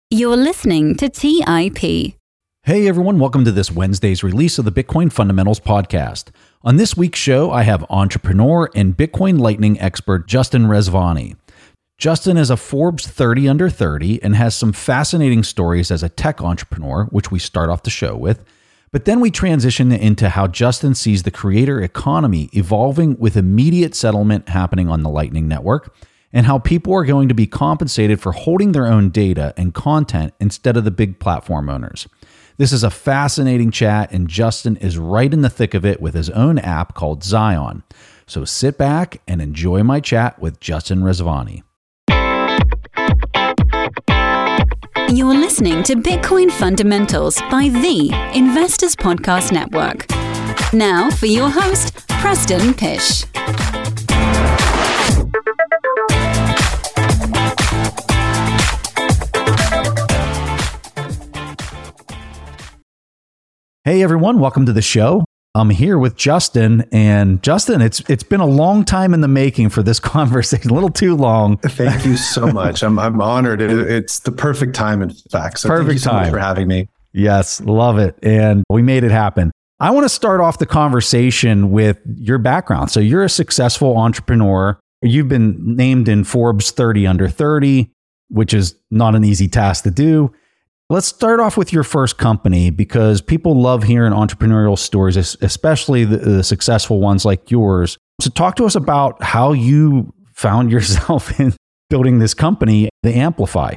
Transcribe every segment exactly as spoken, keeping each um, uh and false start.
You're listening to T I P. Hey everyone, welcome to this Wednesday's release of the Bitcoin Fundamentals podcast. On this week's show, I have entrepreneur and Bitcoin Lightning expert Justin Rezvani. Justin is a Forbes thirty under thirty and has some fascinating stories as a tech entrepreneur, which we start off the show with. But then we transition into how Justin sees the creator economy evolving with immediate settlement happening on the Lightning Network, and how people are going to be compensated for holding their own data and content instead of the big platform owners. This is a fascinating chat, and Justin is right in the thick of it with his own app called Zion. So sit back and enjoy my chat with Justin Rezvani. You're listening to Bitcoin Fundamentals by the Investors Podcast Network. Now for your host, Preston Pysh. Hey everyone, welcome to the show. I'm here with Justin, and Justin, it's it's been a long time in the making for this conversation, a little too long. Thank you so much. I'm I'm honored. It, it's the perfect time, in fact. So perfect thank you so time much for having me. Yes, love it, and we made it happen. I want to start off the conversation with your background. So you're a successful entrepreneur. You've been named in Forbes thirty under thirty, which is not an easy task to do. Let's start off with your first company, because people love hearing entrepreneurial stories, especially the, the successful ones like yours. So talk to us about how you found yourself in building this company, the Amplify.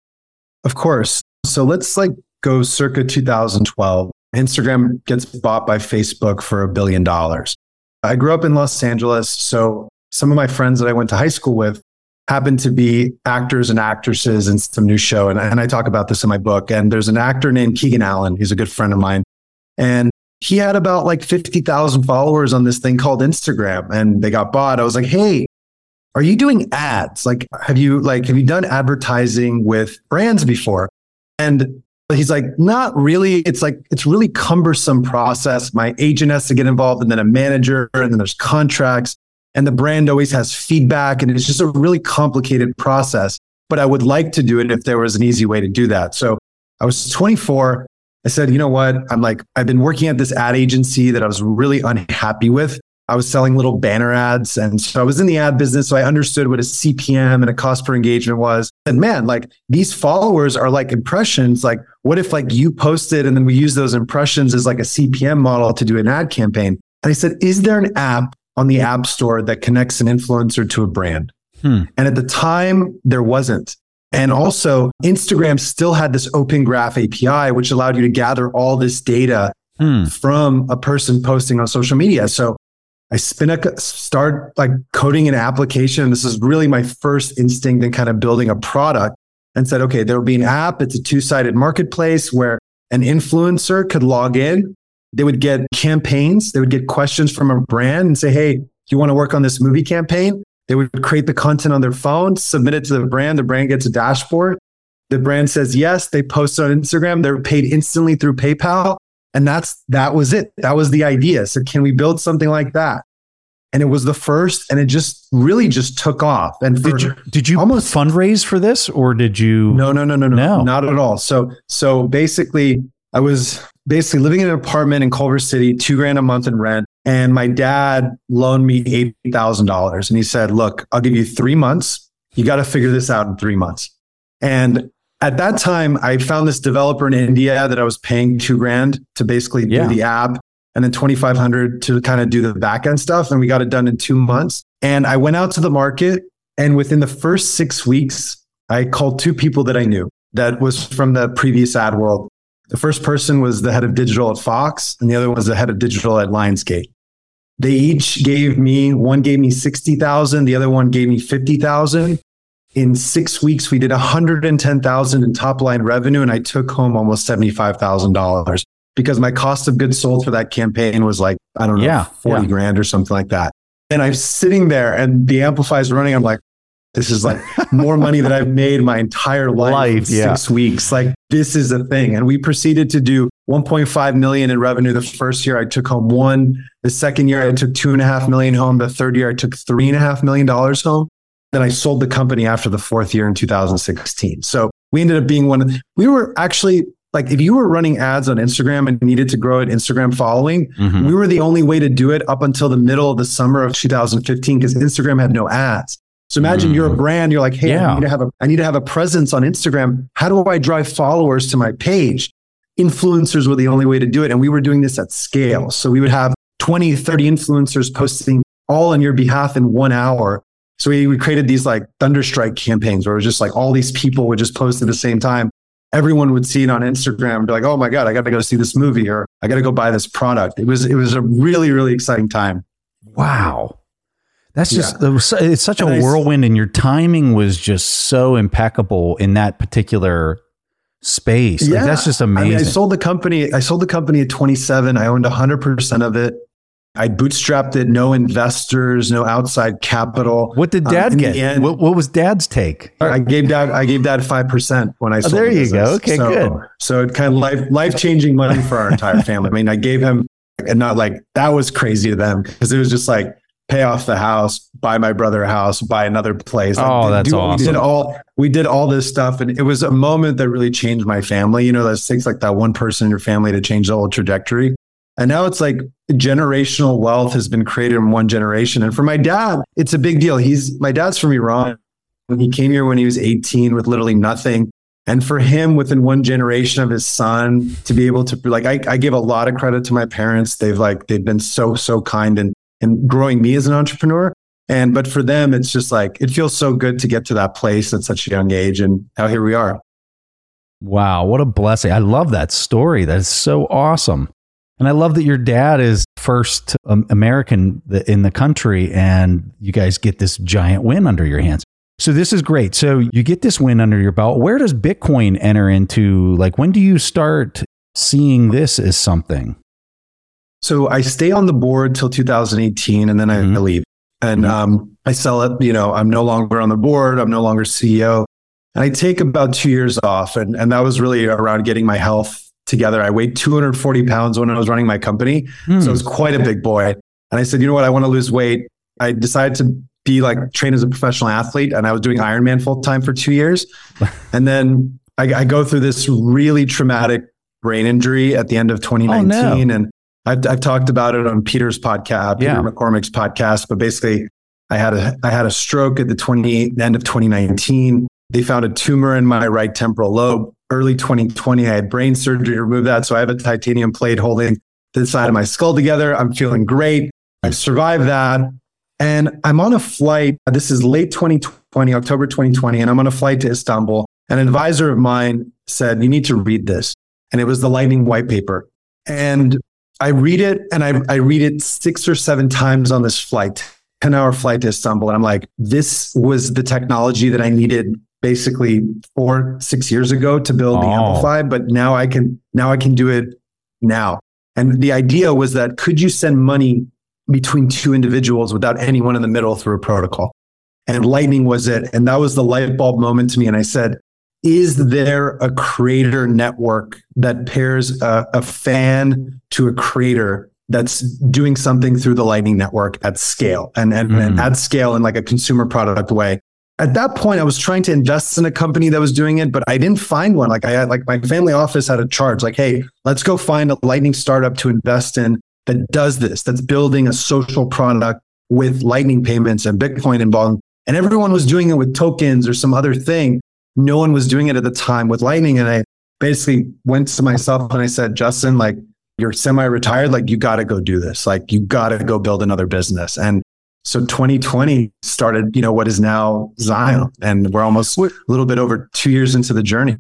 Of course. So let's like go circa two thousand twelve. Instagram gets bought by Facebook for a billion dollars. I grew up in Los Angeles, so some of my friends that I went to high school with happened to be actors and actresses in some new show. And, and I talk about this in my book. And there's an actor named Keegan Allen. He's a good friend of mine. And he had about like fifty thousand followers on this thing called Instagram, and they got bought. I was like, hey, are you doing ads? Like, have you like, have you done advertising with brands before? And he's like, not really. It's like, it's really cumbersome process. My agent has to get involved, and then a manager, and then there's contracts. And the brand always has feedback, and it's just a really complicated process. But I would like to do it if there was an easy way to do that. So I was twenty-four. I said, you know what? I'm like, I've been working at this ad agency that I was really unhappy with. I was selling little banner ads. And so I was in the ad business. So I understood what a C P M and a cost per engagement was. And man, like these followers are like impressions. Like, what if like you posted and then we use those impressions as like a C P M model to do an ad campaign? And I said, is there an app on the App Store that connects an influencer to a brand? Hmm. And at the time, there wasn't. And also, Instagram still had this Open Graph A P I, which allowed you to gather all this data hmm. from a person posting on social media. So I spin a, start like coding an application. This is really my first instinct in kind of building a product, and said, okay, there will be an app. It's a two-sided marketplace where an influencer could log in. They would get campaigns. They would get questions from a brand and say, hey, do you want to work on this movie campaign? They would create the content on their phone, submit it to the brand. The brand gets a dashboard. The brand says yes. They post it on Instagram. They're paid instantly through PayPal. And that's that was it. That was the idea. So can we build something like that? And it was the first, and it just really just took off. And did you, did you almost fundraise for this, or did you? No, no, no, no, no, no, not at all. So, so basically, I was basically living in an apartment in Culver City, two grand a month in rent. And my dad loaned me eighty thousand dollars. And he said, look, I'll give you three months. You got to figure this out in three months. And at that time, I found this developer in India that I was paying two grand to basically do yeah. the app, and then twenty-five hundred to kind of do the back end stuff. And we got it done in two months. And I went out to the market, and within the first six weeks, I called two people that I knew that was from the previous ad world. The first person was the head of digital at Fox, and the other one was the head of digital at Lionsgate. They each gave me, one gave me sixty thousand, the other one gave me fifty thousand. In six weeks, we did one hundred ten thousand in top line revenue, and I took home almost seventy-five thousand dollars because my cost of goods sold for that campaign was like, I don't know, yeah, forty yeah. grand or something like that. And I'm sitting there and the Amplify is running. I'm like, this is like more money than I've made my entire life, life in yeah. six weeks. Like, this is a thing. And we proceeded to do one point five million in revenue. The first year I took home one. The second year I took two and a half million home. The third year I took three and a half million dollars home. Then I sold the company after the fourth year in two thousand sixteen. So we ended up being one of, we were actually like, if you were running ads on Instagram and needed to grow an Instagram following, mm-hmm. we were the only way to do it up until the middle of the summer of two thousand fifteen because Instagram had no ads. So imagine mm. you're a brand, you're like, hey, yeah. I need to have a, I need to have a presence on Instagram. How do I drive followers to my page? Influencers were the only way to do it. And we were doing this at scale. So we would have twenty, thirty influencers posting all on your behalf in one hour. So we, we created these like Thunderstrike campaigns where it was just like all these people would just post at the same time. Everyone would see it on Instagram and be like, oh my God, I got to go see this movie or I got to go buy this product. It was, it was a really, really exciting time. Wow. That's just, yeah. it was, it's such and a whirlwind, and your timing was just so impeccable in that particular space. Yeah. Like, that's just amazing. I mean, I sold the company. I sold the company at twenty-seven. I owned one hundred percent of it. I bootstrapped it. No investors, no outside capital. What did Dad um, get? End, what, what was Dad's take? I gave Dad. I gave Dad five percent when I sold. Oh, there the you business. go. Okay, so, good. So it kind of life life changing money for our entire family. I mean, I gave him, and not like that was crazy to them because it was just like pay off the house, buy my brother a house, buy another place. Like, oh, that's awesome. We did all we did all this stuff, and it was a moment that really changed my family. You know, that takes like that one person in your family to change the whole trajectory. And now it's like generational wealth has been created in one generation. And for my dad, it's a big deal. He's my dad's from Iran. He came here when he was eighteen with literally nothing. And for him, within one generation of his son, to be able to like, I, I give a lot of credit to my parents. They've like they've been so so kind and and growing me as an entrepreneur. And but for them, it's just like it feels so good to get to that place at such a young age. And now here we are. Wow, what a blessing! I love that story. That is so awesome. And I love that your dad is first um, American in the country and you guys get this giant win under your hands. So this is great. So you get this win under your belt. Where does Bitcoin enter into? Like, when do you start seeing this as something? So I stay on the board till two thousand eighteen and then I, mm-hmm. I leave and mm-hmm. um, I sell it. You know, I'm no longer on the board. I'm no longer C E O. And I take about two years off. And, and that was really around getting my health together. I weighed two hundred forty pounds when I was running my company. Mm. So I was quite a big boy. And I said, you know what? I want to lose weight. I decided to be like trained as a professional athlete. And I was doing Ironman full time for two years. And then I, I go through this really traumatic brain injury at the end of twenty nineteen. Oh, no. And I've, I've talked about it on Peter's podcast, Peter yeah. McCormick's podcast. But basically I had a, I had a stroke at the twenty end of twenty nineteen. They found a tumor in my right temporal lobe. Early twenty twenty, I had brain surgery to remove that. So I have a titanium plate holding the side of my skull together. I'm feeling great. I've survived that. And I'm on a flight. This is late twenty twenty, October twenty twenty. And I'm on a flight to Istanbul. An advisor of mine said, you need to read this. And it was the Lightning white paper. And I read it and I, I read it six or seven times on this flight, ten hour flight to Istanbul. And I'm like, this was the technology that I needed basically four, six years ago to build oh. the Amplify, but now I can, now I can do it now. And the idea was that could you send money between two individuals without anyone in the middle through a protocol? And Lightning was it. And that was the light bulb moment to me. And I said, is there a creator network that pairs a, a fan to a creator that's doing something through the Lightning Network at scale and, and, mm. and at scale in like a consumer product way? At that point, I was trying to invest in a company that was doing it, but I didn't find one. Like I had, like my family office had a charge, like, hey, let's go find a Lightning startup to invest in that does this, that's building a social product with Lightning payments and Bitcoin involved. And everyone was doing it with tokens or some other thing. No one was doing it at the time with Lightning. And I basically went to myself and I said, Justin, like you're semi-retired, like you got to go do this. Like you got to go build another business. And so twenty twenty started, you know, what is now Zion. And we're almost a little bit over two years into the journey.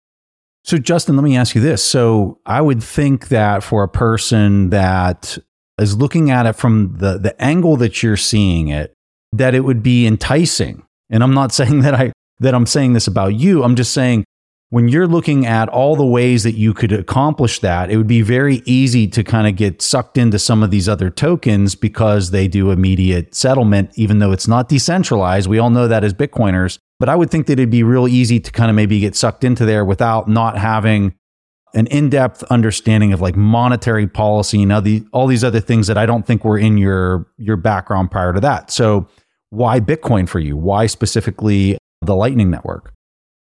So Justin, let me ask you this. So I would think that for a person that is looking at it from the, the angle that you're seeing it, that it would be enticing. And I'm not saying that I, that I'm saying this about you. I'm just saying when you're looking at all the ways that you could accomplish that, it would be very easy to kind of get sucked into some of these other tokens because they do immediate settlement, even though it's not decentralized. We all know that as Bitcoiners, but I would think that it'd be real easy to kind of maybe get sucked into there without not having an in-depth understanding of like monetary policy and all, the, all these other things that I don't think were in your, your background prior to that. So why Bitcoin for you? Why specifically the Lightning Network?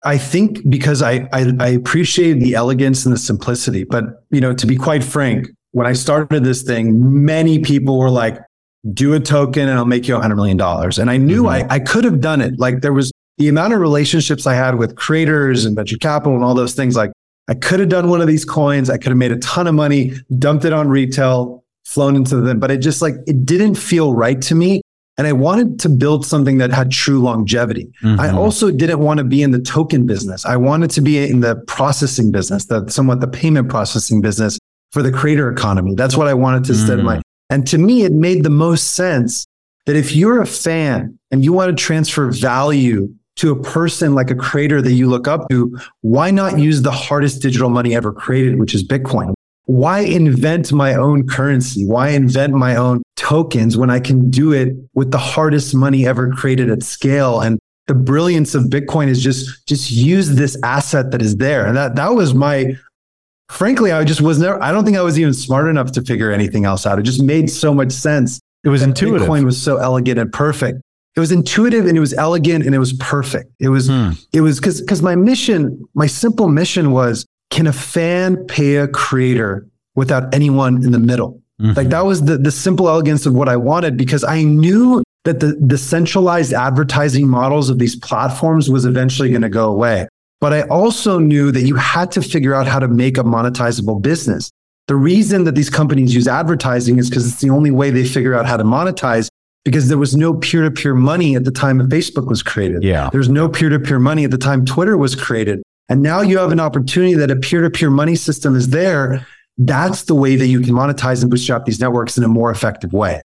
I think because I, I I appreciate the elegance and the simplicity. But, you know, to be quite frank, when I started this thing, many people were like, do a token and I'll make you a hundred million dollars. And I knew mm-hmm. I, I could have done it. Like there was the amount of relationships I had with creators and venture capital and all those things. Like I could have done one of these coins. I could have made a ton of money, dumped it on retail, flown into them, but it just like, it didn't feel right to me. And I wanted to build something that had true longevity. Mm-hmm. I also didn't want to be in the token business. I wanted to be in the processing business, the somewhat the payment processing business for the creator economy. That's what I wanted to mm-hmm. set in my. And to me, it made the most sense that if you're a fan and you want to transfer value to a person like a creator that you look up to, why not use the hardest digital money ever created, which is Bitcoin? Why invent my own currency? Why invent my own tokens when I can do it with the hardest money ever created at scale? And the brilliance of Bitcoin is just, just use this asset that is there. And that, that was my, frankly, I just was never, I don't think I was even smart enough to figure anything else out. It just made so much sense. It was intuitive. Bitcoin was so elegant and perfect. It was intuitive and it was elegant and it was perfect. It was, hmm. it was because, because my mission, my simple mission was, can a fan pay a creator without anyone in the middle? Mm-hmm. Like that was the, the simple elegance of what I wanted, because I knew that the, the centralized advertising models of these platforms was eventually going to go away. But I also knew that you had to figure out how to make a monetizable business. The reason that these companies use advertising is because it's the only way they figure out how to monetize, because there was no peer-to-peer money at the time that Facebook was created. Yeah. There's no peer-to-peer money at the time Twitter was created. And now you have an opportunity that a peer-to-peer money system is there. That's the way that you can monetize and bootstrap these networks in a more effective way.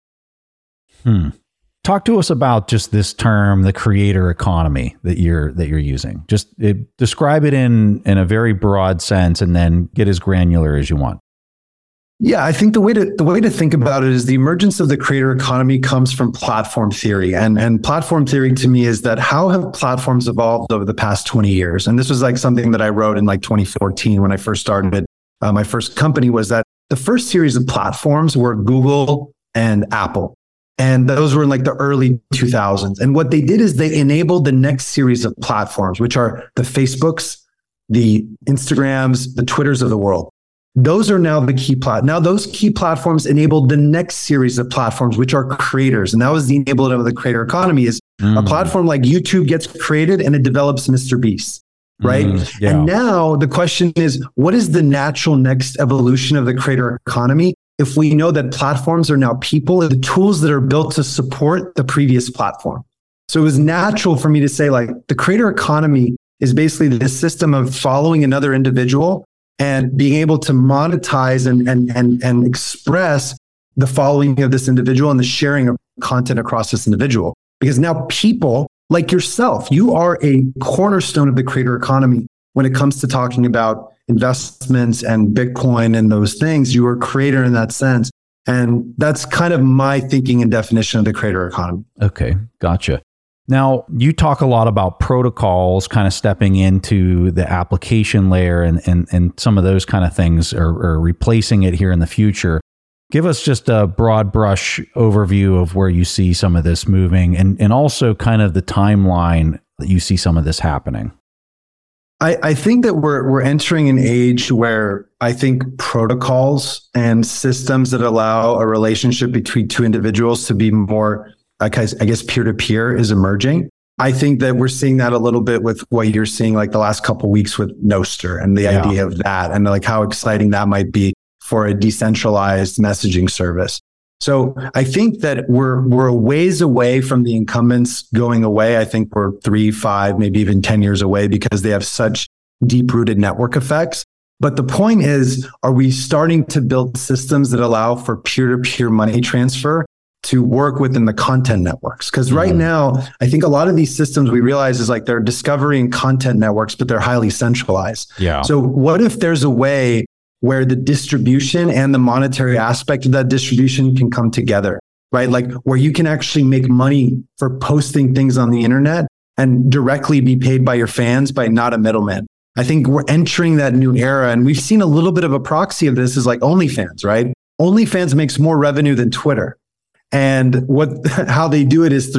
Hmm. Talk to us about just this term, the creator economy that you're that you're using. Just it, describe it in in a very broad sense, and then get as granular as you want. Yeah, I think the way to the way to think about it is the emergence of the creator economy comes from platform theory. And, and platform theory to me is that how have platforms evolved over the past twenty years? And this was like something that I wrote in like twenty fourteen when I first started uh, my first company, was that the first series of platforms were Google and Apple. And those were in like the early two thousands. And what they did is they enabled the next series of platforms, which are the Facebooks, the Instagrams, the Twitters of the world. Those are now the key plat. Now those key platforms enabled the next series of platforms, which are creators. And that was the enablement of the creator economy. Is mm. a platform like YouTube gets created and it develops Mister Beast, right? Mm, yeah. And now the question is, what is the natural next evolution of the creator economy? If we know that platforms are now people, the tools that are built to support the previous platform. So it was natural for me to say, like, the creator economy is basically this system of following another individual and being able to monetize and, and, and, and express the following of this individual and the sharing of content across this individual. Because now people like yourself, you are a cornerstone of the creator economy when it comes to talking about investments and Bitcoin and those things. You are a creator in that sense. And that's kind of my thinking and definition of the creator economy. Okay, gotcha. Now, you talk a lot about protocols kind of stepping into the application layer and and, and some of those kind of things, or, or replacing it here in the future. Give us just a broad brush overview of where you see some of this moving, and, and also kind of the timeline that you see some of this happening. I, I think that we're we're entering an age where I think protocols and systems that allow a relationship between two individuals to be more, I guess, I guess peer-to-peer is emerging. I think that we're seeing that a little bit with what you're seeing like the last couple of weeks with Nostr and the yeah. idea of that, and like how exciting that might be for a decentralized messaging service. So I think that we're we're a ways away from the incumbents going away. I think we're three, five, maybe even ten years away, because they have such deep-rooted network effects. But the point is, are we starting to build systems that allow for peer-to-peer money transfer to work within the content networks? Because right mm-hmm. now, I think a lot of these systems we realize is like they're discovery and content networks, but they're highly centralized. Yeah. So what if there's a way where the distribution and the monetary aspect of that distribution can come together, right? Like where you can actually make money for posting things on the internet and directly be paid by your fans by not a middleman. I think we're entering that new era, and we've seen a little bit of a proxy of this is like OnlyFans, right? OnlyFans makes more revenue than Twitter. And what how they do it is through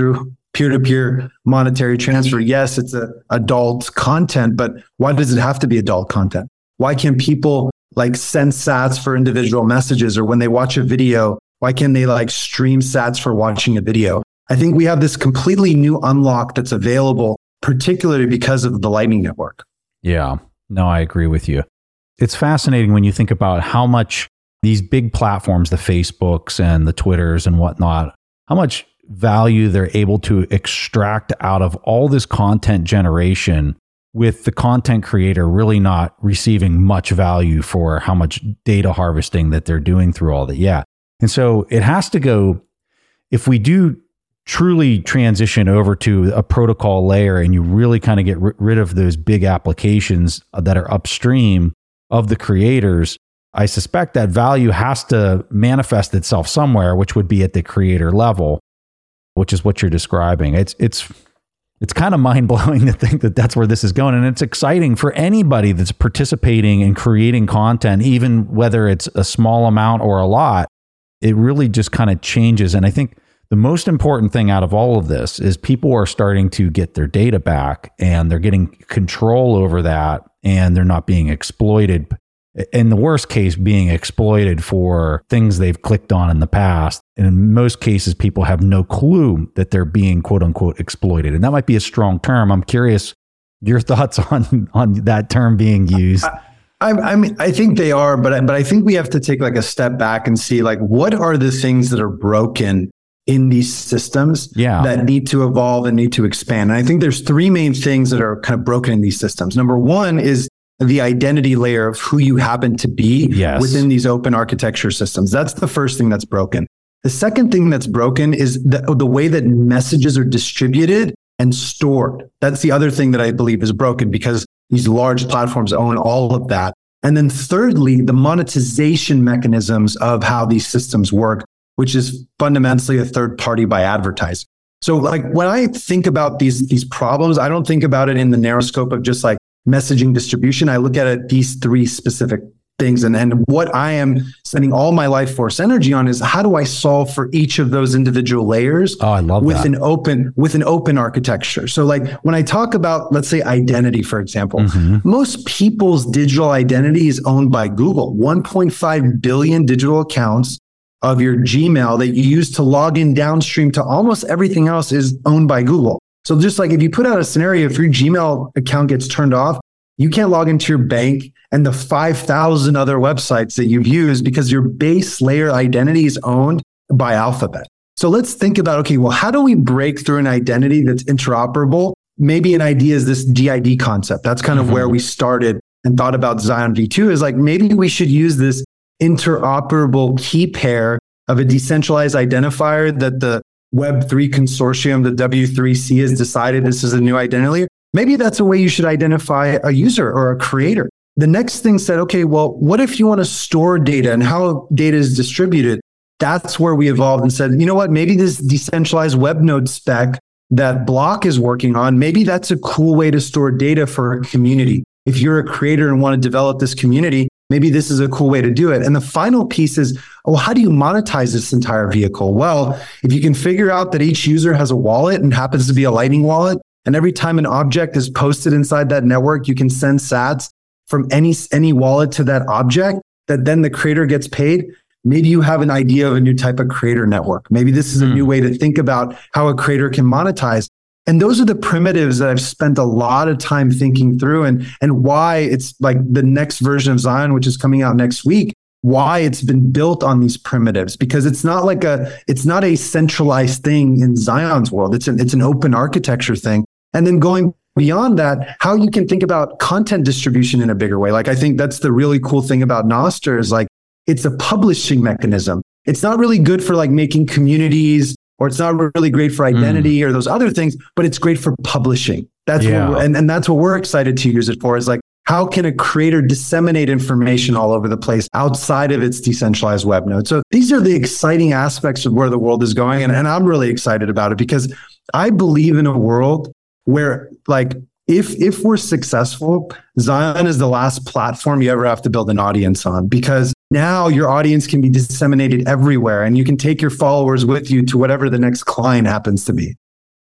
peer-to-peer monetary transfer. Yes, it's a adult content, but why does it have to be adult content? Why can't people like send sats for individual messages, or when they watch a video, why can't they like stream sats for watching a video? I think we have this completely new unlock that's available, particularly because of the Lightning Network. Yeah, no, I agree with you. It's fascinating when you think about how much these big platforms, the Facebooks and the Twitters and whatnot, how much value they're able to extract out of all this content generation, with the content creator really not receiving much value for how much data harvesting that they're doing through all that. Yeah. And so it has to go, if we do truly transition over to a protocol layer and you really kind of get r- rid of those big applications that are upstream of the creators, I suspect that value has to manifest itself somewhere, which would be at the creator level, which is what you're describing. It's it's it's kind of mind-blowing to think that that's where this is going. And it's exciting for anybody that's participating in creating content, even whether it's a small amount or a lot. It really just kind of changes. And I think the most important thing out of all of this is people are starting to get their data back, and they're getting control over that, and they're not being exploited. In the worst case, being exploited for things they've clicked on in the past. And in most cases, people have no clue that they're being quote unquote exploited. And that might be a strong term. I'm curious your thoughts on, on that term being used. I, I, I mean, I think they are, but, but I think we have to take like a step back and see like, what are the things that are broken in these systems yeah. that need to evolve and need to expand? And I think there's three main things that are kind of broken in these systems. Number one is the identity layer of who you happen to be yes. within these open architecture systems. That's the first thing that's broken. The second thing that's broken is the, the way that messages are distributed and stored. That's the other thing that I believe is broken, because these large platforms own all of that. And then thirdly, the monetization mechanisms of how these systems work, which is fundamentally a third party by advertising. So like when I think about these, these problems, I don't think about it in the narrow scope of just like messaging distribution. I look at it, these three specific things. And, and what I am spending all my life force energy on is how do I solve for each of those individual layers oh, I love with that. an open, with an open architecture. So like when I talk about, let's say identity, for example, mm-hmm. most people's digital identity is owned by Google. one point five billion digital accounts of your Gmail that you use to log in downstream to almost everything else is owned by Google. So just like if you put out a scenario, if your Gmail account gets turned off, you can't log into your bank and the five thousand other websites that you've used, because your base layer identity is owned by Alphabet. So let's think about, okay, well, how do we break through an identity that's interoperable? Maybe an idea is this D I D concept. That's kind of mm-hmm. where we started and thought about Zion V two, is like, maybe we should use this interoperable key pair of a decentralized identifier that the Web three consortium, the W three C, has decided this is a new identity layer. Maybe that's a way you should identify a user or a creator. The next thing said, okay, well, what if you want to store data and how data is distributed? That's where we evolved and said, you know what, maybe this decentralized web node spec that Block is working on, maybe that's a cool way to store data for a community. If you're a creator and want to develop this community, maybe this is a cool way to do it. And the final piece is, oh, how do you monetize this entire vehicle? Well, if you can figure out that each user has a wallet and happens to be a Lightning wallet, and every time an object is posted inside that network, you can send sats from any, any wallet to that object, that then the creator gets paid. Maybe you have an idea of a new type of creator network. Maybe this is a mm. new way to think about how a creator can monetize. And those are the primitives that I've spent a lot of time thinking through, and, and why it's like the next version of Zion, which is coming out next week, why it's been built on these primitives, because it's not like a, it's not a centralized thing in Zion's world. It's an, it's an open architecture thing. And then going beyond that, how you can think about content distribution in a bigger way. Like, I think that's the really cool thing about Nostr is like, it's a publishing mechanism. It's not really good for like making communities, or it's not really great for identity mm. or those other things, but it's great for publishing. That's yeah. what, and, and that's what we're excited to use it for, is like, how can a creator disseminate information all over the place outside of its decentralized web node? So these are the exciting aspects of where the world is going. And, and I'm really excited about it, because I believe in a world where, like, if if we're successful, Zion is the last platform you ever have to build an audience on, because now your audience can be disseminated everywhere and you can take your followers with you to whatever the next client happens to be.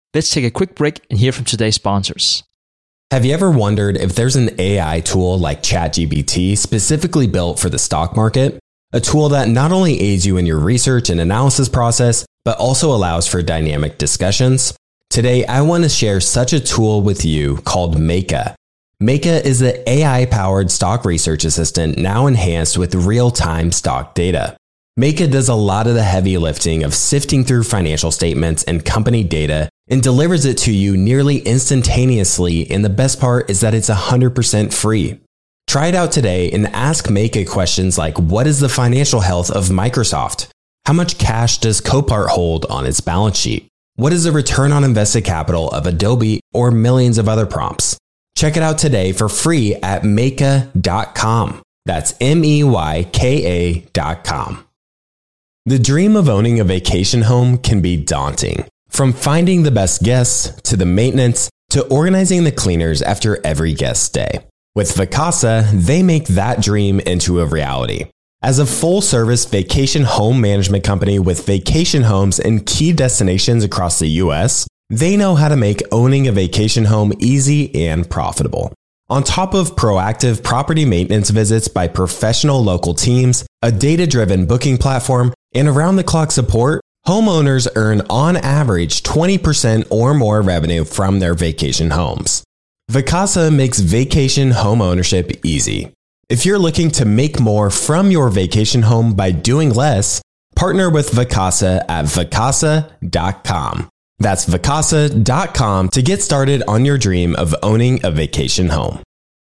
Let's take a quick break and hear from today's sponsors. Have you ever wondered if there's an A I tool like ChatGPT specifically built for the stock market? A tool that not only aids you in your research and analysis process, but also allows for dynamic discussions? Today, I want to share such a tool with you called Meyka. Meyka is the A I-powered stock research assistant now enhanced with real-time stock data. Meyka does a lot of the heavy lifting of sifting through financial statements and company data and delivers it to you nearly instantaneously, and the best part is that it's one hundred percent free. Try it out today and ask Meyka questions like, what is the financial health of Microsoft? How much cash does Copart hold on its balance sheet? What is the return on invested capital of Adobe, or millions of other prompts? Check it out today for free at meyka dot com. That's M E Y K A dot com. The dream of owning a vacation home can be daunting. From finding the best guests, to the maintenance, to organizing the cleaners after every guest stay. With Vacasa, they make that dream into a reality. As a full-service vacation home management company with vacation homes in key destinations across the U S, they know how to make owning a vacation home easy and profitable. On top of proactive property maintenance visits by professional local teams, a data-driven booking platform, and around-the-clock support, homeowners earn on average twenty percent or more revenue from their vacation homes. Vacasa makes vacation home ownership easy. If you're looking to make more from your vacation home by doing less, partner with Vacasa at vacasa dot com. That's vacasa dot com to get started on your dream of owning a vacation home.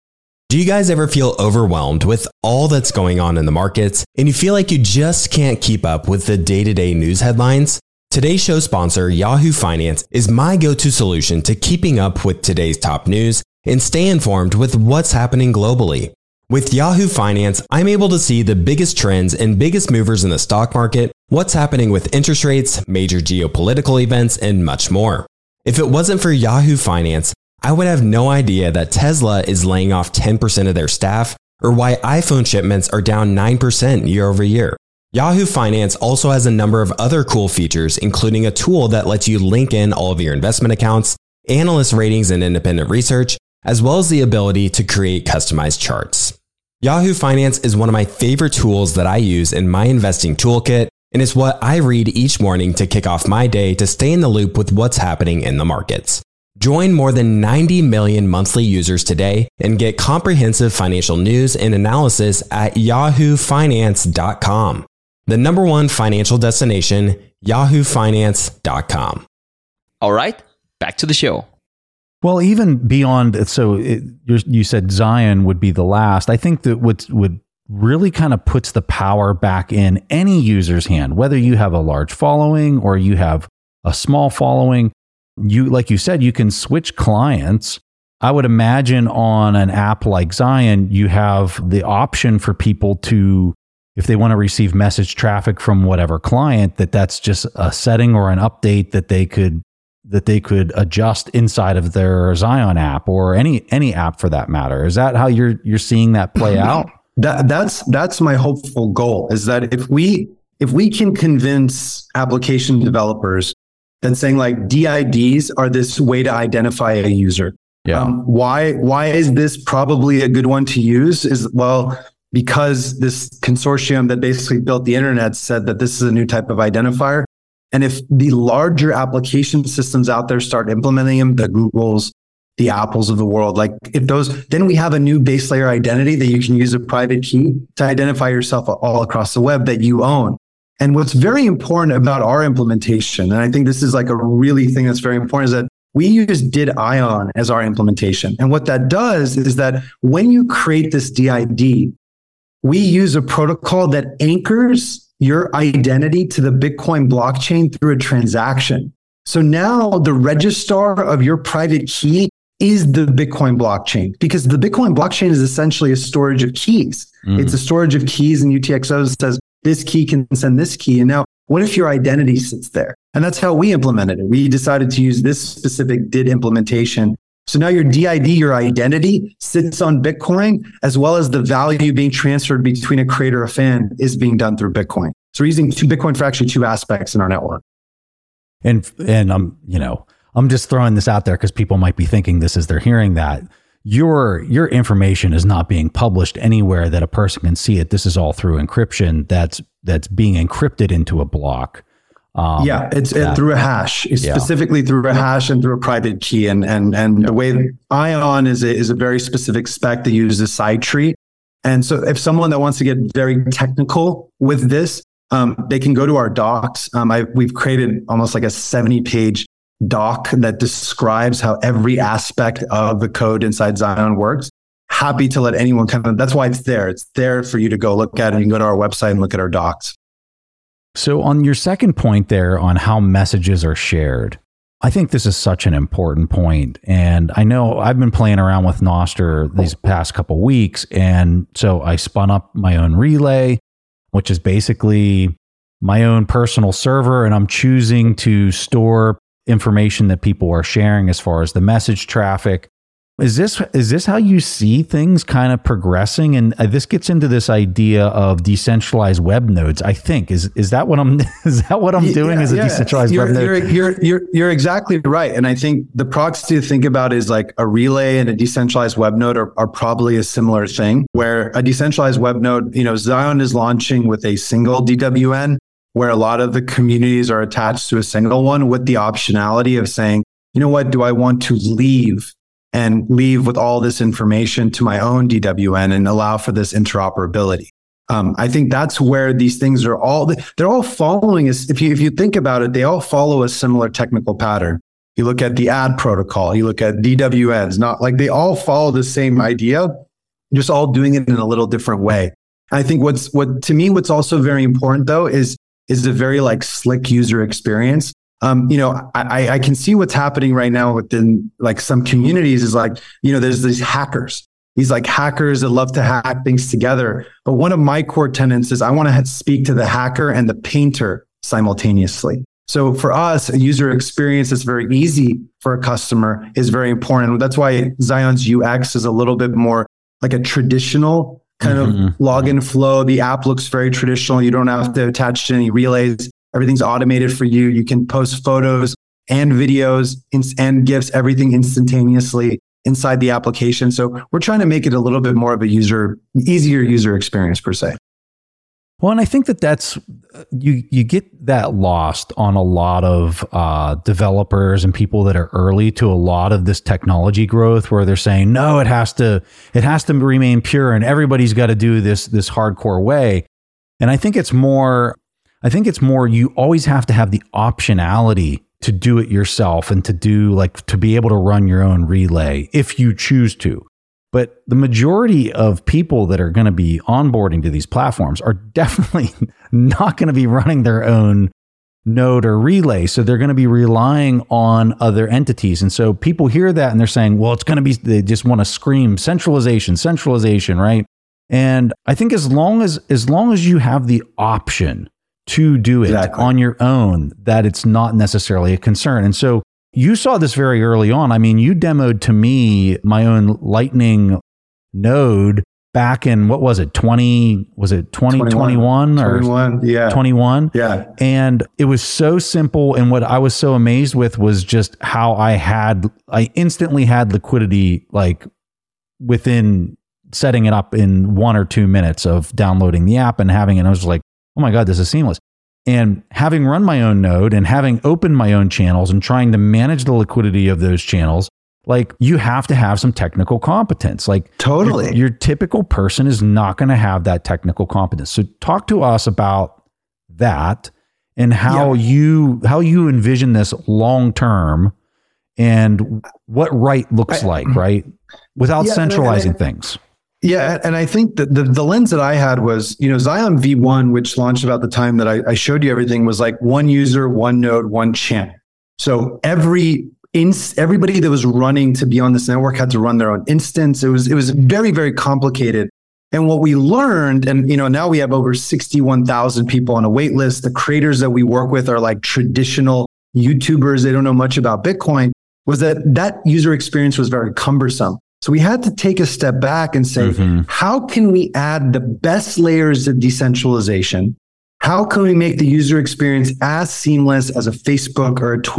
Do you guys ever feel overwhelmed with all that's going on in the markets and you feel like you just can't keep up with the day-to-day news headlines? Today's show sponsor, Yahoo Finance, is my go-to solution to keeping up with today's top news and stay informed with what's happening globally. With Yahoo Finance, I'm able to see the biggest trends and biggest movers in the stock market, what's happening with interest rates, major geopolitical events, and much more. If it wasn't for Yahoo Finance, I would have no idea that Tesla is laying off ten percent of their staff, or why iPhone shipments are down nine percent year over year. Yahoo Finance also has a number of other cool features, including a tool that lets you link in all of your investment accounts, analyst ratings and independent research, as well as the ability to create customized charts. Yahoo Finance is one of my favorite tools that I use in my investing toolkit, and it's what I read each morning to kick off my day to stay in the loop with what's happening in the markets. Join more than ninety million monthly users today and get comprehensive financial news and analysis at yahoo finance dot com. The number one financial destination, yahoo finance dot com. All right, back to the show. Well, even beyond, so it, you said Zion would be the last. I think that what would really kind of puts the power back in any user's hand, whether you have a large following or you have a small following. You, like you said, you can switch clients. I would imagine on an app like Zion, you have the option for people to, if they want to receive message traffic from whatever client, that that's just a setting or an update that they could that they could adjust inside of their Zion app, or any any app for that matter. Is that how you're you're seeing that play out? That that's that's my hopeful goal, is that if we if we can convince application developers that saying like D I Ds are this way to identify a user. Yeah. Um, why why is this probably a good one to use? Is well, because this consortium that basically built the internet said that this is a new type of identifier. And if the larger application systems out there start implementing them, the Googles, the Apples of the world, like if those, then we have a new base layer identity that you can use a private key to identify yourself all across the web that you own. And what's very important about our implementation, and I think this is like a really thing that's very important, is that we use D I D Ion as our implementation. And what that does is that when you create this D I D, we use a protocol that anchors your identity to the Bitcoin blockchain through a transaction. So now the registrar of your private key is the Bitcoin blockchain, because the Bitcoin blockchain is essentially a storage of keys. Mm. It's a storage of keys and U T X Os that says this key can send this key. And now what if your identity sits there? And that's how we implemented it. We decided to use this specific D I D implementation. So now your D I D, your identity, sits on Bitcoin, as well as the value being transferred between a creator and a fan is being done through Bitcoin. So we're using two Bitcoin for actually two aspects in our network. And and um, you know, I'm just throwing this out there because people might be thinking this as they're hearing that. Your your information is not being published anywhere that a person can see it. This is all through encryption that's that's being encrypted into a block. Um, yeah, it's that, it, through a hash, it's yeah. specifically through a hash and through a private key. And and and the way Ion is a, is a very specific spec that uses side tree. And so if someone that wants to get very technical with this, um, they can go to our docs. Um, I, we've created almost like a seventy page doc that describes how every aspect of the code inside Zion works. Happy to let anyone kind of, that's why it's there. It's there for you to go look at, and you can go to our website and look at our docs. So on your second point there on how messages are shared, I think this is such an important point. And I know I've been playing around with Nostr these past couple weeks. And so I spun up my own relay, which is basically my own personal server. And I'm choosing to store information that people are sharing as far as the message traffic. Is this is this how you see things kind of progressing? And this gets into this idea of decentralized web nodes. I think is is that what I'm is that what I'm doing? Yeah, is a yeah. decentralized you're, web node? You're, you're you're you're exactly right. And I think the proxy to think about is like a relay and a decentralized web node are, are probably a similar thing. Where a decentralized web node, you know, Zion is launching with a single D W N, where a lot of the communities are attached to a single one with the optionality of saying, you know what, do I want to leave? And leave with all this information to my own D W N and allow for this interoperability. Um, I think that's where these things are all, they're all following us. If you, if you think about it, they all follow a similar technical pattern. You look at the ad protocol, you look at D W Ns, not like they all follow the same idea, just all doing it in a little different way. And I think what's, what to me, what's also very important though, is, is a very like slick user experience. Um, you know, I, I can see what's happening right now within like some communities is like, you know, there's these hackers, these like hackers that love to hack things together. But one of my core tenets is I want to speak to the hacker and the painter simultaneously. So for us, a user experience that's very easy for a customer is very important. That's why Zion's U X is a little bit more like a traditional kind mm-hmm. of login flow. The app looks very traditional. You don't have to attach to any relays. Everything's automated for you. You can post photos and videos and GIFs, everything instantaneously inside the application. So we're trying to make it a little bit more of a user, easier user experience per se. Well, and I think that that's, you you get that lost on a lot of uh, developers and people that are early to a lot of this technology growth, where they're saying, no, it has to, it has to remain pure and everybody's got to do this, this hardcore way. And I think it's more, I think it's more, you always have to have the optionality to do it yourself and to do like, to be able to run your own relay if you choose to. But the majority of people that are going to be onboarding to these platforms are definitely not going to be running their own node or relay. So they're going to be relying on other entities. And so people hear that and they're saying, well, it's going to be, they just want to scream centralization, centralization, right? And I think as long as, as long as you have the option to do it exactly. on your own, that it's not necessarily a concern. And so you saw this very early on. I mean, you demoed to me my own Lightning node back in, what was it, twenty, was it twenty twenty-one or twenty-one, yeah. twenty-one? Yeah. And it was so simple. And what I was so amazed with was just how I had, I instantly had liquidity, like within setting it up in one or two minutes of downloading the app and having it. And I was like, oh my God, this is seamless. And having run my own node and having opened my own channels and trying to manage the liquidity of those channels, like you have to have some technical competence. Like totally, your, your typical person is not going to have that technical competence. So talk to us about that and how yeah. you how you envision this long term and what right looks I, like, right? Without yeah, centralizing I, I, things. Yeah, and I think that the, the lens that I had was, you know, Zion V one, which launched about the time that I, I showed you everything, was like one user, one node, one channel. So every ins, everybody that was running to be on this network had to run their own instance. It was it was very, very complicated. And what we learned, and you know, now we have over sixty-one thousand people on a wait list. The creators that we work with are like traditional YouTubers. They don't know much about Bitcoin. Was that that user experience was very cumbersome. So we had to take a step back and say, mm-hmm. how can we add the best layers of decentralization? How can we make the user experience as seamless as a Facebook or a Twitter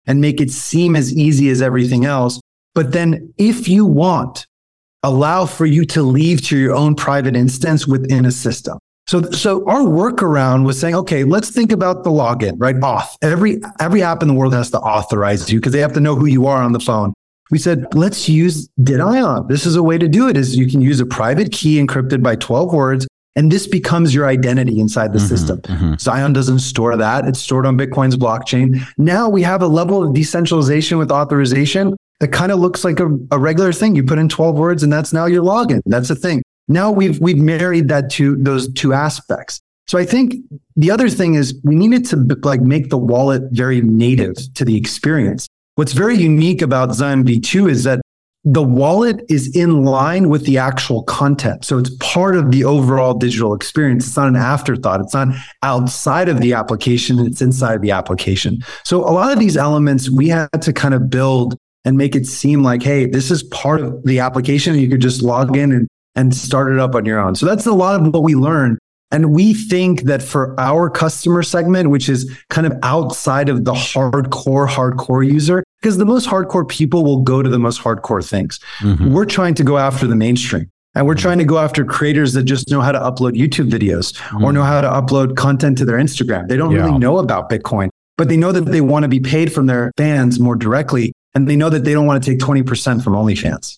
and make it seem as easy as everything else. But then if you want, allow for you to leave to your own private instance within a system. So, so our workaround was saying, okay, let's think about the login, right? Auth. Every, every app in the world has to authorize you because they have to know who you are on the phone. We said, let's use DidIon. This is a way to do it, is you can use a private key encrypted by twelve words, and this becomes your identity inside the mm-hmm, system. Mm-hmm. Zion doesn't store that. It's stored on Bitcoin's blockchain. Now we have a level of decentralization with authorization that kind of looks like a, a regular thing. You put in twelve words and that's now your login. That's the thing. Now we've we've married that to those two aspects. So I think the other thing is we needed to like make the wallet very native to the experience. What's very unique about Zion V two is that the wallet is in line with the actual content. So it's part of the overall digital experience. It's not an afterthought. It's not outside of the application. It's inside the application. So a lot of these elements we had to kind of build and make it seem like, hey, this is part of the application. You could just log in and, and start it up on your own. So that's a lot of what we learned. And we think that for our customer segment, which is kind of outside of the hardcore, hardcore user, because the most hardcore people will go to the most hardcore things. Mm-hmm. We're trying to go after the mainstream. And we're trying to go after creators that just know how to upload YouTube videos mm-hmm. or know how to upload content to their Instagram. They don't yeah. really know about Bitcoin, but they know that they want to be paid from their fans more directly. And they know that they don't want to take twenty percent from OnlyFans.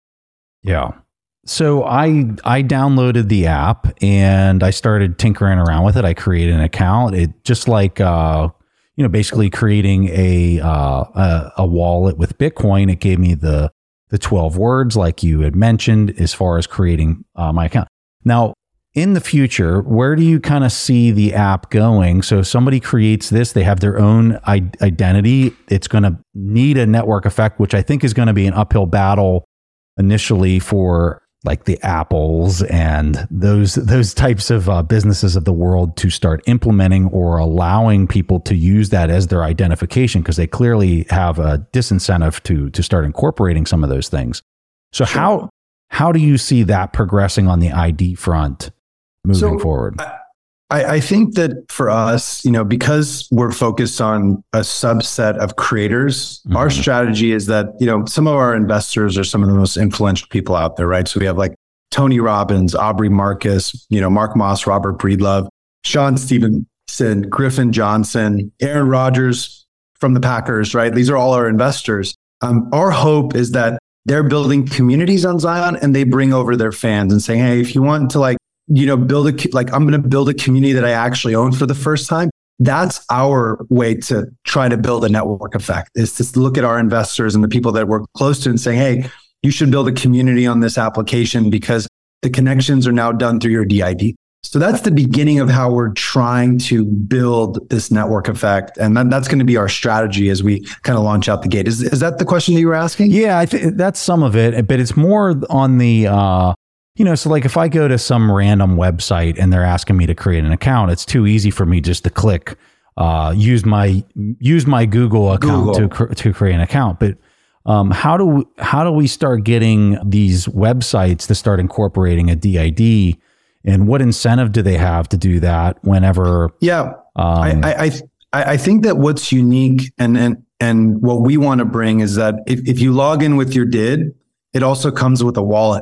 Yeah. So I I downloaded the app and I started tinkering around with it. I created an account. It just like uh, you know, basically creating a, uh, a a wallet with Bitcoin. It gave me the the twelve words, like you had mentioned, as far as creating uh, my account. Now, in the future, where do you kind of see the app going? So if somebody creates this, they have their own I- identity. It's going to need a network effect, which I think is going to be an uphill battle initially for like the Apples and those those types of uh, businesses of the world to start implementing or allowing people to use that as their identification, because they clearly have a disincentive to to start incorporating some of those things. So sure. how how do you see that progressing on the I D front moving so, forward? I, I think that for us, you know, because we're focused on a subset of creators, mm-hmm. our strategy is that, you know, some of our investors are some of the most influential people out there, right? So we have like Tony Robbins, Aubrey Marcus, you know, Mark Moss, Robert Breedlove, Sean Stevenson, Griffin Johnson, Aaron Rodgers from the Packers, right? These are all our investors. Um, our hope is that they're building communities on Zion and they bring over their fans and saying, hey, if you want to like, you know, build a, like I'm going to build a community that I actually own for the first time. That's our way to try to build a network effect, is to look at our investors and the people that we're close to and saying, hey, you should build a community on this application because the connections are now done through your D I D. So that's the beginning of how we're trying to build this network effect. And that, that's going to be our strategy as we kind of launch out the gate. Is, is that the question that you were asking? Yeah, I think that's some of it, but it's more on the, uh, you know, so like if I go to some random website and they're asking me to create an account, it's too easy for me just to click, uh, use my use my Google account Google. to cr- to create an account. But um, how do we, how do we start getting these websites to start incorporating a D I D, and what incentive do they have to do that whenever? Yeah, um, I, I I think that what's unique and and and what we want to bring is that if, if you log in with your D I D, it also comes with a wallet.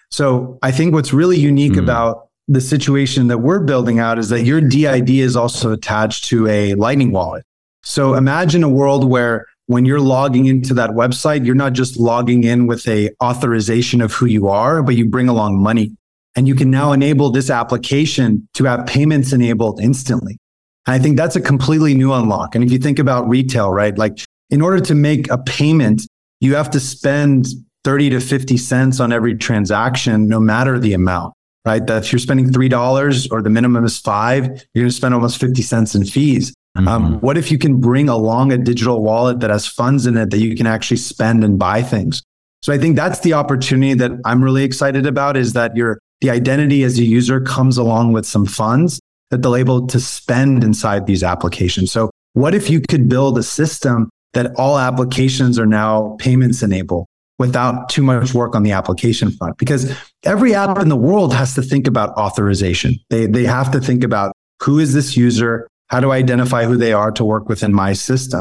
So I think what's really unique mm. about the situation that we're building out is that your D I D is also attached to a Lightning wallet. So imagine a world where when you're logging into that website, you're not just logging in with a authorization of who you are, but you bring along money. And you can now enable this application to have payments enabled instantly. And I think that's a completely new unlock. And if you think about retail, right? Like in order to make a payment, you have to spend thirty to fifty cents on every transaction, no matter the amount, right? That if you're spending three dollars or the minimum is five, you're going to spend almost fifty cents in fees. Mm-hmm. Um, what if you can bring along a digital wallet that has funds in it that you can actually spend and buy things? So I think that's the opportunity that I'm really excited about, is that your the identity as a user comes along with some funds that they're able to spend inside these applications. So what if you could build a system that all applications are now payments enabled without too much work on the application front? Because every app in the world has to think about authorization. They they have to think about, who is this user? How do I identify who they are to work within my system?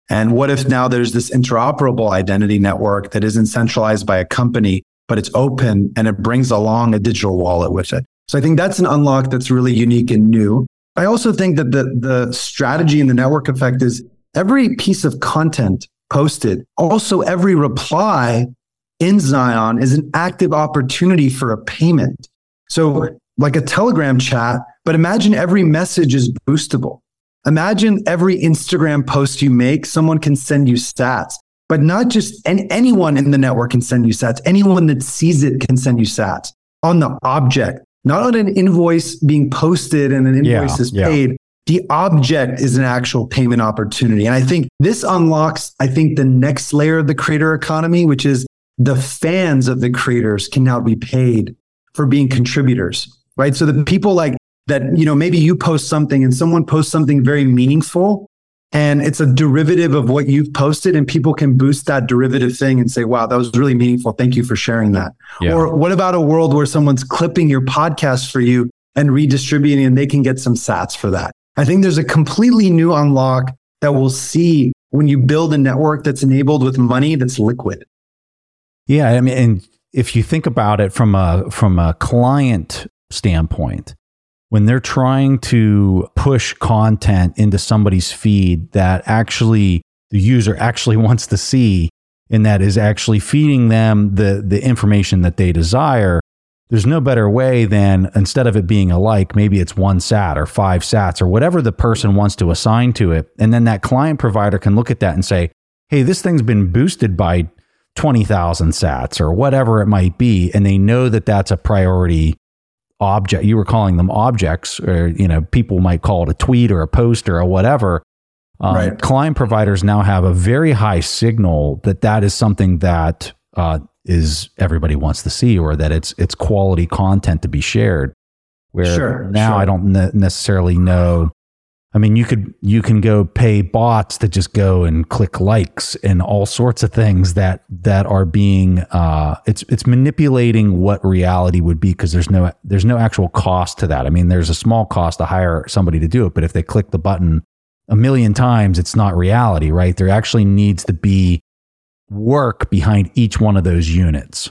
And what if now there's this interoperable identity network that isn't centralized by a company, but it's open and it brings along a digital wallet with it? So I think that's an unlock that's really unique and new. I also think that the, the strategy and the network effect is every piece of content posted, also every reply in Zion is an active opportunity for a payment. So like a Telegram chat, but imagine every message is boostable. Imagine every Instagram post you make, someone can send you stats, but not just and anyone in the network can send you stats. Anyone that sees it can send you stats on the object, not on an invoice being posted and an invoice yeah, is yeah. paid. The object is an actual payment opportunity. And I think this unlocks, I think, the next layer of the creator economy, which is the fans of the creators can now be paid for being contributors, right? So the people like that, you know, maybe you post something and someone posts something very meaningful and it's a derivative of what you've posted and people can boost that derivative thing and say, wow, that was really meaningful. Thank you for sharing that. Yeah. Or what about a world where someone's clipping your podcast for you and redistributing and they can get some sats for that? I think there's a completely new unlock that we'll see when you build a network that's enabled with money that's liquid. Yeah, I mean, and if you think about it from a from a client standpoint, when they're trying to push content into somebody's feed that actually the user actually wants to see and that is actually feeding them the the information that they desire, there's no better way than instead of it being a like, maybe it's one sat or five sats or whatever the person wants to assign to it. And then that client provider can look at that and say, hey, this thing's been boosted by twenty thousand sats or whatever it might be. And they know that that's a priority object. You were calling them objects, or, you know, people might call it a tweet or a post or whatever. Um, right. Client providers now have a very high signal that that is something that uh, is everybody wants to see, or that it's it's quality content to be shared. Where sure, now sure. I don't ne- necessarily know. I mean, you could you can go pay bots to just go and click likes and all sorts of things that that are being uh, it's it's manipulating what reality would be, because there's no there's no actual cost to that. I mean, there's a small cost to hire somebody to do it, but if they click the button a million times, it's not reality, right? There actually needs to be work behind each one of those units.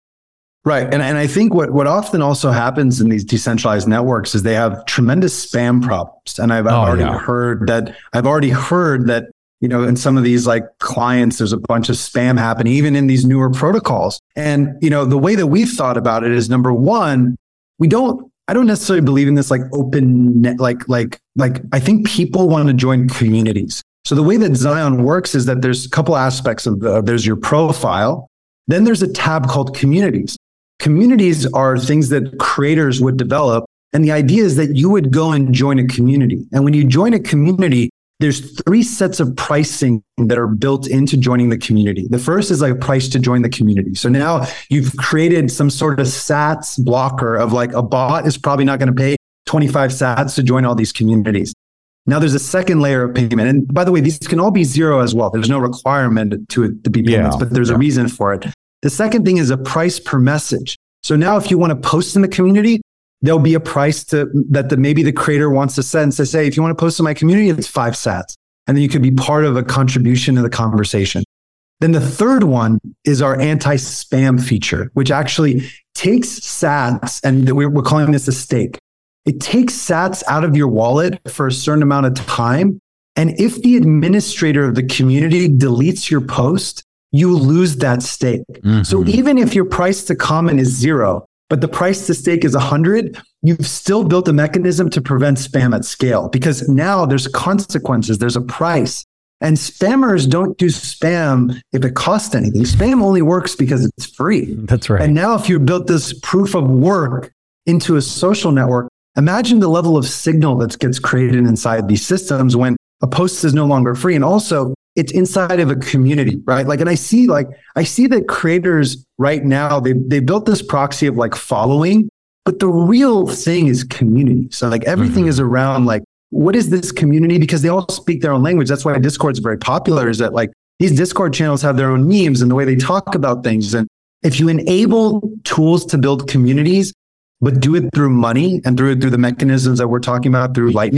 Right. And, and I think what, what often also happens in these decentralized networks is they have tremendous spam problems. And I've, I've Oh, already yeah. heard that, I've already heard that, you know, in some of these like clients, there's a bunch of spam happening, even in these newer protocols. And, you know, the way that we've thought about it is, number one, we don't, I don't necessarily believe in this like open net, like, like, like, I think people want to join communities. So the way that Zion works is that there's a couple aspects of the, there's your profile. Then there's a tab called communities. Communities are things that creators would develop. And the idea is that you would go and join a community. And when you join a community, there's three sets of pricing that are built into joining the community. The first is like a price to join the community. So now you've created some sort of sats blocker of like a bot is probably not going to pay twenty-five sats to join all these communities. Now there's a second layer of payment. And by the way, these can all be zero as well. There's no requirement to it to be payments, Yeah, but there's yeah. a reason for it. The second thing is a price per message. So now if you want to post in the community, there'll be a price to that the, maybe the creator wants to set and say, hey, if you want to post in my community, it's five sats. And then you could be part of a contribution to the conversation. Then the third one is our anti-spam feature, which actually takes sats, and we're, we're calling this a stake. It takes sats out of your wallet for a certain amount of time. And if the administrator of the community deletes your post, you lose that stake. Mm-hmm. So even if your price to comment is zero, but the price to stake is one hundred, you've still built a mechanism to prevent spam at scale, because now there's consequences, there's a price. And spammers don't do spam if it costs anything. Spam only works because it's free. That's right. And now if you built this proof of work into a social network, imagine the level of signal that gets created inside these systems when a post is no longer free. And also it's inside of a community, right? Like, and I see like, I see that creators right now, they they built this proxy of like following, but the real thing is community. So like everything mm-hmm. is around like, what is this community? Because they all speak their own language. That's why Discord's very popular, is that like these Discord channels have their own memes and the way they talk about things. And if you enable tools to build communities, but do it through money and through, through the mechanisms that we're talking about through Lightning,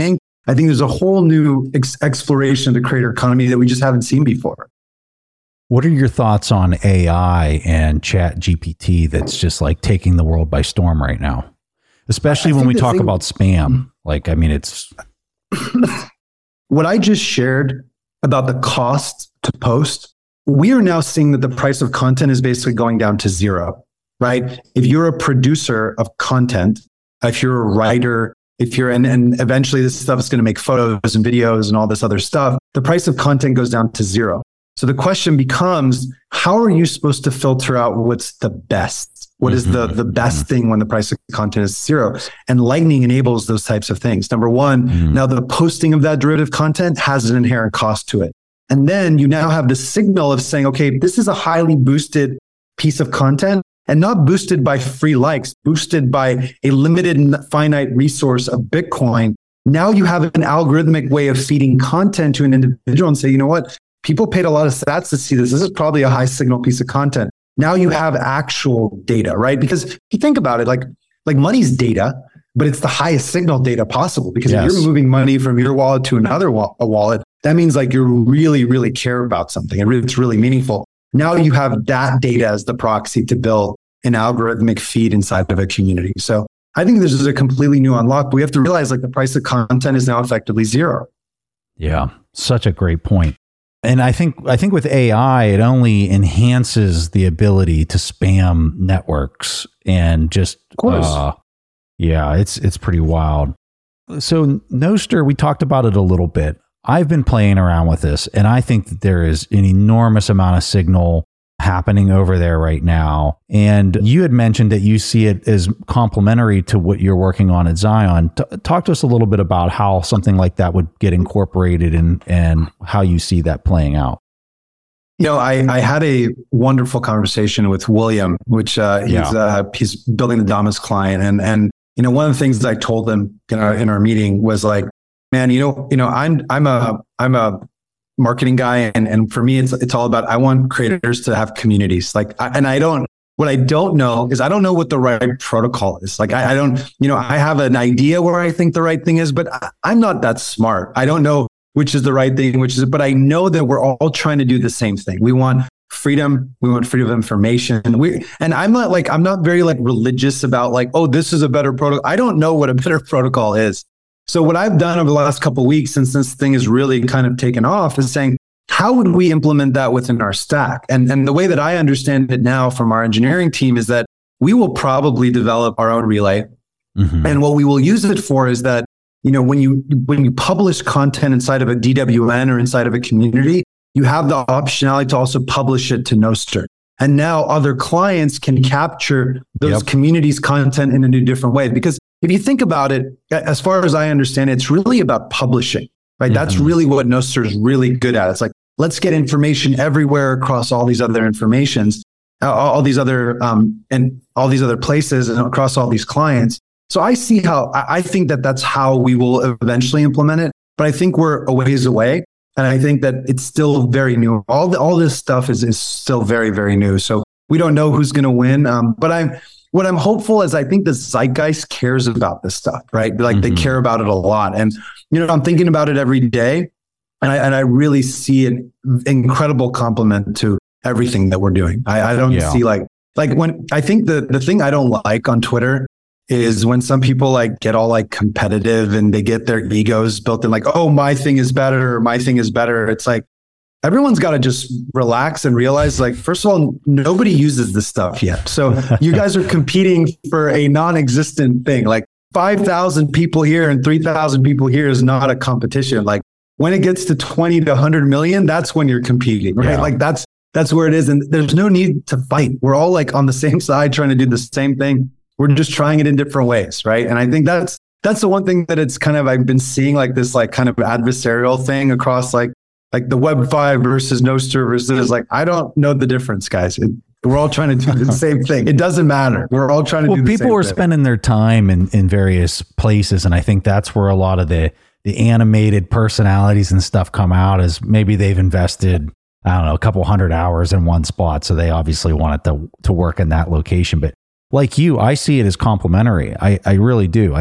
I think there's a whole new ex- exploration of the creator economy that we just haven't seen before. What are your thoughts on A I and Chat G P T that's just like taking the world by storm right now? Especially when we talk thing, about spam. Like, I mean, it's... What I just shared about the cost to post, we are now seeing that the price of content is basically going down to zero, right? If you're a producer of content, if you're a writer, if you're, and, and eventually this stuff is going to make photos and videos and all this other stuff, the price of content goes down to zero. So the question becomes, how are you supposed to filter out what's the best? What is the, the best thing when the price of content is zero? And Lightning enables those types of things. Number one, mm. now the posting of that derivative content has an inherent cost to it. And then you now have the signal of saying, okay, this is a highly boosted piece of content and not boosted by free likes, boosted by a limited and finite resource of Bitcoin. Now you have an algorithmic way of feeding content to an individual and say, you know what? People paid a lot of sats to see this. This is probably a high signal piece of content. Now you have actual data, right? Because if you think about it, like, like money's data, but it's the highest signal data possible. Because yes. if you're moving money from your wallet to another wa- a wallet, that means like you really, really care about something. And it's really meaningful. Now you have that data as the proxy to build an algorithmic feed inside of a community. So I think this is a completely new unlock. But we have to realize like the price of content is now effectively zero. Yeah, such a great point. And I think I think with A I, it only enhances the ability to spam networks and just, of course. Uh, yeah, it's it's pretty wild. So Nostr, we talked about it a little bit. I've been playing around with this, and I think that there is an enormous amount of signal happening over there right now. And you had mentioned that you see it as complementary to what you're working on at Zion. T- talk to us a little bit about how something like that would get incorporated and, and how you see that playing out. You know, I, I had a wonderful conversation with William, which uh, he's yeah. uh, he's building the Damus client. And, and you know, one of the things that I told him in our, in our meeting was like, man, you know, you know, I'm I'm a I'm a marketing guy, and and for me, it's it's all about I want creators to have communities. Like, I, and I don't. What I don't know is I don't know what the right protocol is. Like, I, I don't. You know, I have an idea where I think the right thing is, but I, I'm not that smart. I don't know which is the right thing, which is. But I know that we're all trying to do the same thing. We want freedom. We want freedom of information. We and I'm not like I'm not very like religious about like, oh, this is a better protocol. I don't know what a better protocol is. So what I've done over the last couple of weeks since this thing is really kind of taken off is saying, how would we implement that within our stack? And, and the way that I understand it now from our engineering team is that we will probably develop our own relay. Mm-hmm. And what we will use it for is that, you know, when you when you publish content inside of a D W N or inside of a community, you have the optionality to also publish it to Nostr. And now other clients can capture those yep. communities' content in a new different way. Because if you think about it, as far as I understand it, it's really about publishing, right? Mm-hmm. That's really what Nostr is really good at. It's like, let's get information everywhere across all these other informations, all these other, um, and all these other places and across all these clients. So I see how, I think that that's how we will eventually implement it. But I think we're a ways away. And I think that it's still very new. All the, all this stuff is, is still very, very new. So we don't know who's going to win. Um, but I'm, What I'm hopeful is I think the zeitgeist cares about this stuff, right? Like mm-hmm. they care about it a lot. And, you know, I'm thinking about it every day. And I, and I really see an incredible compliment to everything that we're doing. I, I don't yeah. see like, like when I think the, the thing I don't like on Twitter is when some people like get all like competitive and they get their egos built in like, oh, my thing is better, or my thing is better. It's like, everyone's got to just relax and realize, like, first of all, nobody uses this stuff yet. So you guys are competing for a non-existent thing. Like five thousand people here and three thousand people here is not a competition. Like when it gets to twenty to one hundred million, that's when you're competing, right? Yeah. Like that's that's where it is. And there's no need to fight. We're all like on the same side trying to do the same thing. We're just trying it in different ways, right? And I think that's that's the one thing that it's kind of, I've been seeing like this like kind of adversarial thing across like like the Web five versus Nostr versus like, I don't know the difference, guys. It, we're all trying to do the same thing. It doesn't matter. We're all trying to well, do the same thing. Well, people are spending their time in, in various places. And I think that's where a lot of the, the animated personalities and stuff come out, is maybe they've invested, I don't know, a couple hundred hours in one spot. So they obviously want it to, to work in that location. But like you, I see it as complementary. I, I really do. I,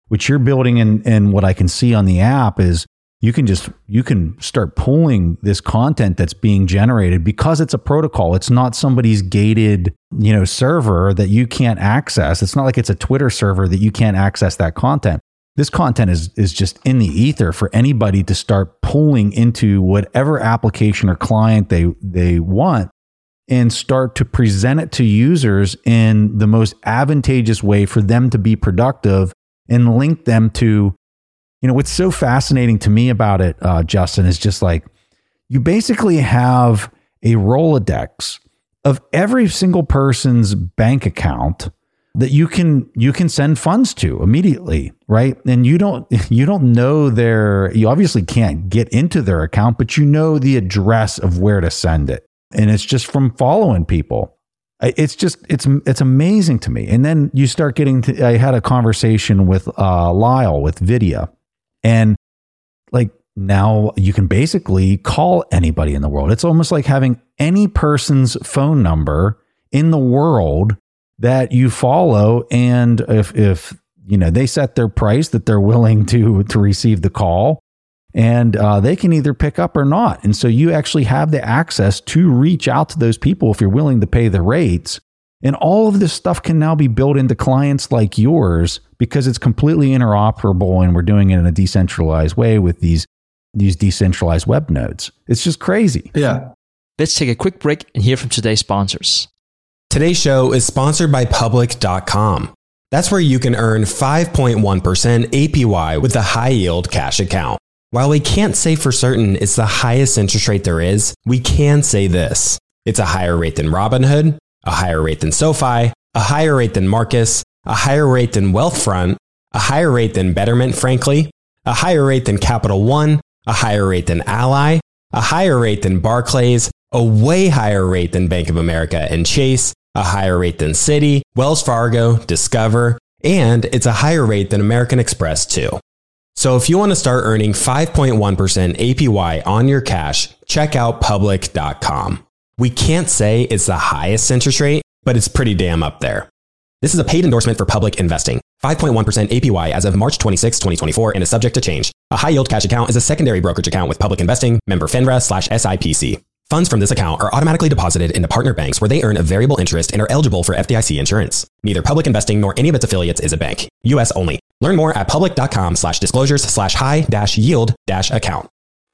what you're building and, and what I can see on the app is you can just, you can start pulling this content that's being generated because it's a protocol. It's not somebody's gated, you know, server that you can't access. It's not like it's a Twitter server that you can't access that content. This content is, is just in the ether for anybody to start pulling into whatever application or client they, they want and start to present it to users in the most advantageous way for them to be productive and link them to, you know, what's so fascinating to me about it, uh, Justin, is just like you basically have a Rolodex of every single person's bank account that you can you can send funds to immediately, right? And you don't you don't know their you obviously can't get into their account, but you know the address of where to send it, and it's just from following people. It's just it's it's amazing to me. And then you start getting to. I had a conversation with uh, Lyle with Vidya. And like now you can basically call anybody in the world. It's almost like having any person's phone number in the world that you follow. And if, if you know, they set their price that they're willing to, to receive the call, and uh, they can either pick up or not. And so you actually have the access to reach out to those people if you're willing to pay the rates. And all of this stuff can now be built into clients like yours because it's completely interoperable, and we're doing it in a decentralized way with these, these decentralized web nodes. It's just crazy. Yeah. Let's take a quick break and hear from today's sponsors. Today's show is sponsored by Public dot com. That's where you can earn five point one percent A P Y with a high-yield cash account. While we can't say for certain it's the highest interest rate there is, we can say this. It's a higher rate than Robinhood, a higher rate than SoFi, a higher rate than Marcus, a higher rate than Wealthfront, a higher rate than Betterment, frankly, a higher rate than Capital One, a higher rate than Ally, a higher rate than Barclays, a way higher rate than Bank of America and Chase, a higher rate than Citi, Wells Fargo, Discover, and it's a higher rate than American Express too. So if you want to start earning five point one percent A P Y on your cash, check out Public dot com. We can't say it's the highest interest rate, but it's pretty damn up there. This is a paid endorsement for Public Investing. five point one percent A P Y as of March twenty-sixth, twenty twenty-four, and is subject to change. A high-yield cash account is a secondary brokerage account with Public Investing, member FINRA slash S I P C. Funds from this account are automatically deposited into partner banks where they earn a variable interest and are eligible for F D I C insurance. Neither Public Investing nor any of its affiliates is a bank. U S only. Learn more at public dot com slash disclosures slash high dash yield dash account.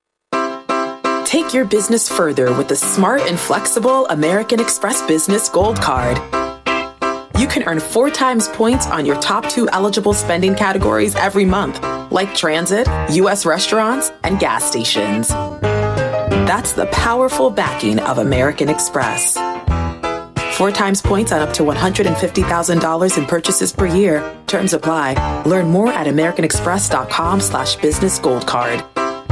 Take your business further with the smart and flexible American Express Business Gold Card. You can earn four times points on your top two eligible spending categories every month, like transit, U S restaurants, and gas stations. That's the powerful backing of American Express. Four times points on up to one hundred fifty thousand dollars in purchases per year. Terms apply. Learn more at americanexpress.com slash business gold card.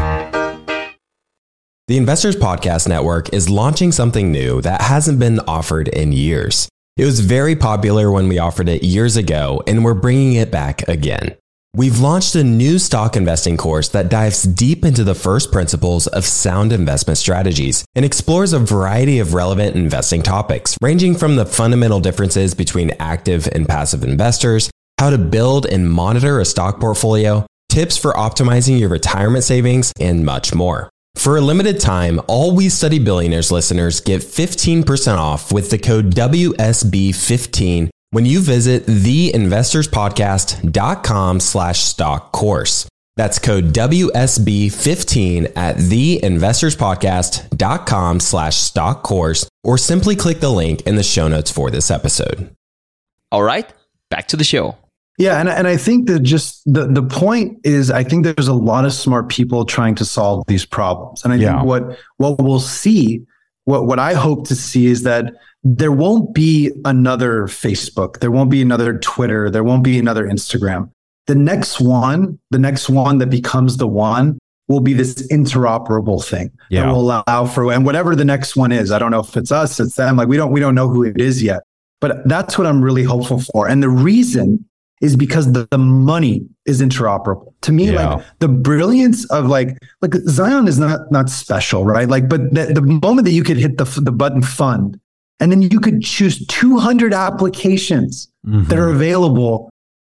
The Investors Podcast Network is launching something new that hasn't been offered in years. It was very popular when we offered it years ago, and we're bringing it back again. We've launched a new stock investing course that dives deep into the first principles of sound investment strategies and explores a variety of relevant investing topics, ranging from the fundamental differences between active and passive investors, how to build and monitor a stock portfolio, tips for optimizing your retirement savings, and much more. For a limited time, all We Study Billionaires listeners get fifteen percent off with the code W S B fifteen when you visit theinvestorspodcast.com slash stock course. That's code W S B fifteen at theinvestorspodcast.com slash stock course, or simply click the link in the show notes for this episode. All right, back to the show. Yeah, and, and I think that just the, the point is, I think there's a lot of smart people trying to solve these problems. And I Yeah. think what what we'll see, what, what I hope to see is that there won't be another Facebook, there won't be another Twitter, there won't be another Instagram. The next one, the next one that becomes the one will be this interoperable thing Yeah. that will allow for, and whatever the next one is, I don't know if it's us, it's them, like we don't we don't know who it is yet. But that's what I'm really hopeful for. And the reason is because the, the money is interoperable. To me, Yeah. like the brilliance of like, like Zion is not, not special, right? Like, but the, the moment that you could hit the, the button fund, and then you could choose two hundred applications Mhm. that are available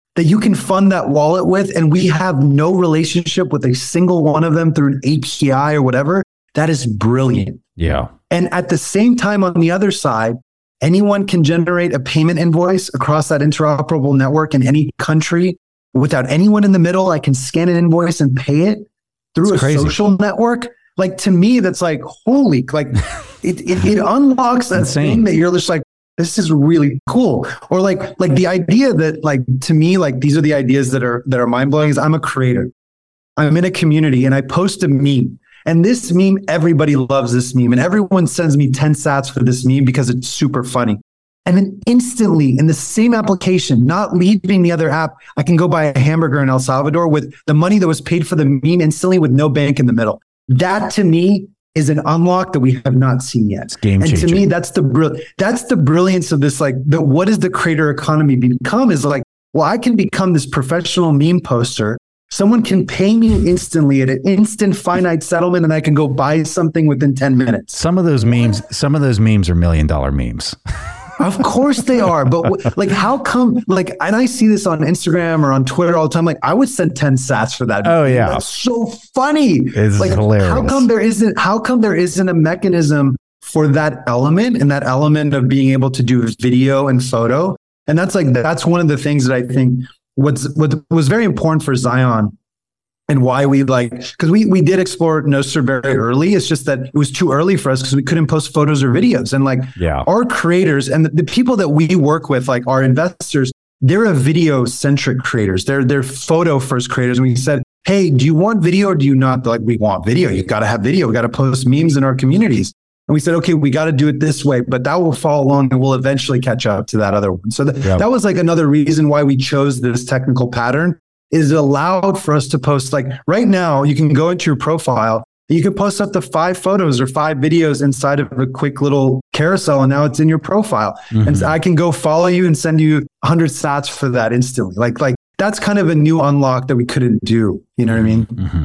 that you can fund that wallet with, and we have no relationship with a single one of them through an A P I or whatever, that is brilliant. Yeah. And at the same time, on the other side, anyone can generate a payment invoice across that interoperable network in any country without anyone in the middle. I can scan an invoice and pay it through It's a crazy. social network. Like, to me, that's like, holy, like it, it, it unlocks that Insane. thing that you're just like, this is really cool. Or like, like the idea that, like, to me, like, these are the ideas that are, that are mind blowing is I'm a creator. I'm in a community and I post a meme, and this meme, everybody loves this meme, and everyone sends me ten sats for this meme because it's super funny. And then instantly in the same application, not leaving the other app, I can go buy a hamburger in El Salvador with the money that was paid for the meme instantly with no bank in the middle. That to me is an unlock that we have not seen yet. It's game and changing. to me, that's the brill- that's the brilliance of this. Like, the, what does the creator economy become? Is like, well, I can become this professional meme poster. Someone can pay me instantly at an instant finite settlement, and I can go buy something within ten minutes. Some of those memes, some of those memes are million dollar memes. Of course they are. But w- like, how come, like, and I see this on Instagram or on Twitter all the time. Like, I would send ten sats for that. Oh, yeah. That's so funny. It's like, hilarious. How come there isn't, how come there isn't a mechanism for that element, and that element of being able to do video and photo? And that's like, that's one of the things that I think what's, what was very important for Zion, and why we like, because we we did explore Nostr very early. It's just that it was too early for us because we couldn't post photos or videos. And like, Yeah. our creators and the, the people that we work with, like our investors, they're a video centric creators. They're they're photo first creators. And we said, hey, do you want video or do you not? They're like, we want video. You got to have video. We got to post memes in our communities. And we said, okay, we got to do it this way, but that will follow along and we'll eventually catch up to that other one. So th- Yep. that was like another reason why we chose this technical pattern. Is it allowed for us to post, like, right now, you can go into your profile, you can post up to five photos or five videos inside of a quick little carousel, and now it's in your profile. Mhm. And so I can go follow you and send you one hundred sats for that instantly. Like, like that's kind of a new unlock that we couldn't do. You know what I mean? Mm-hmm.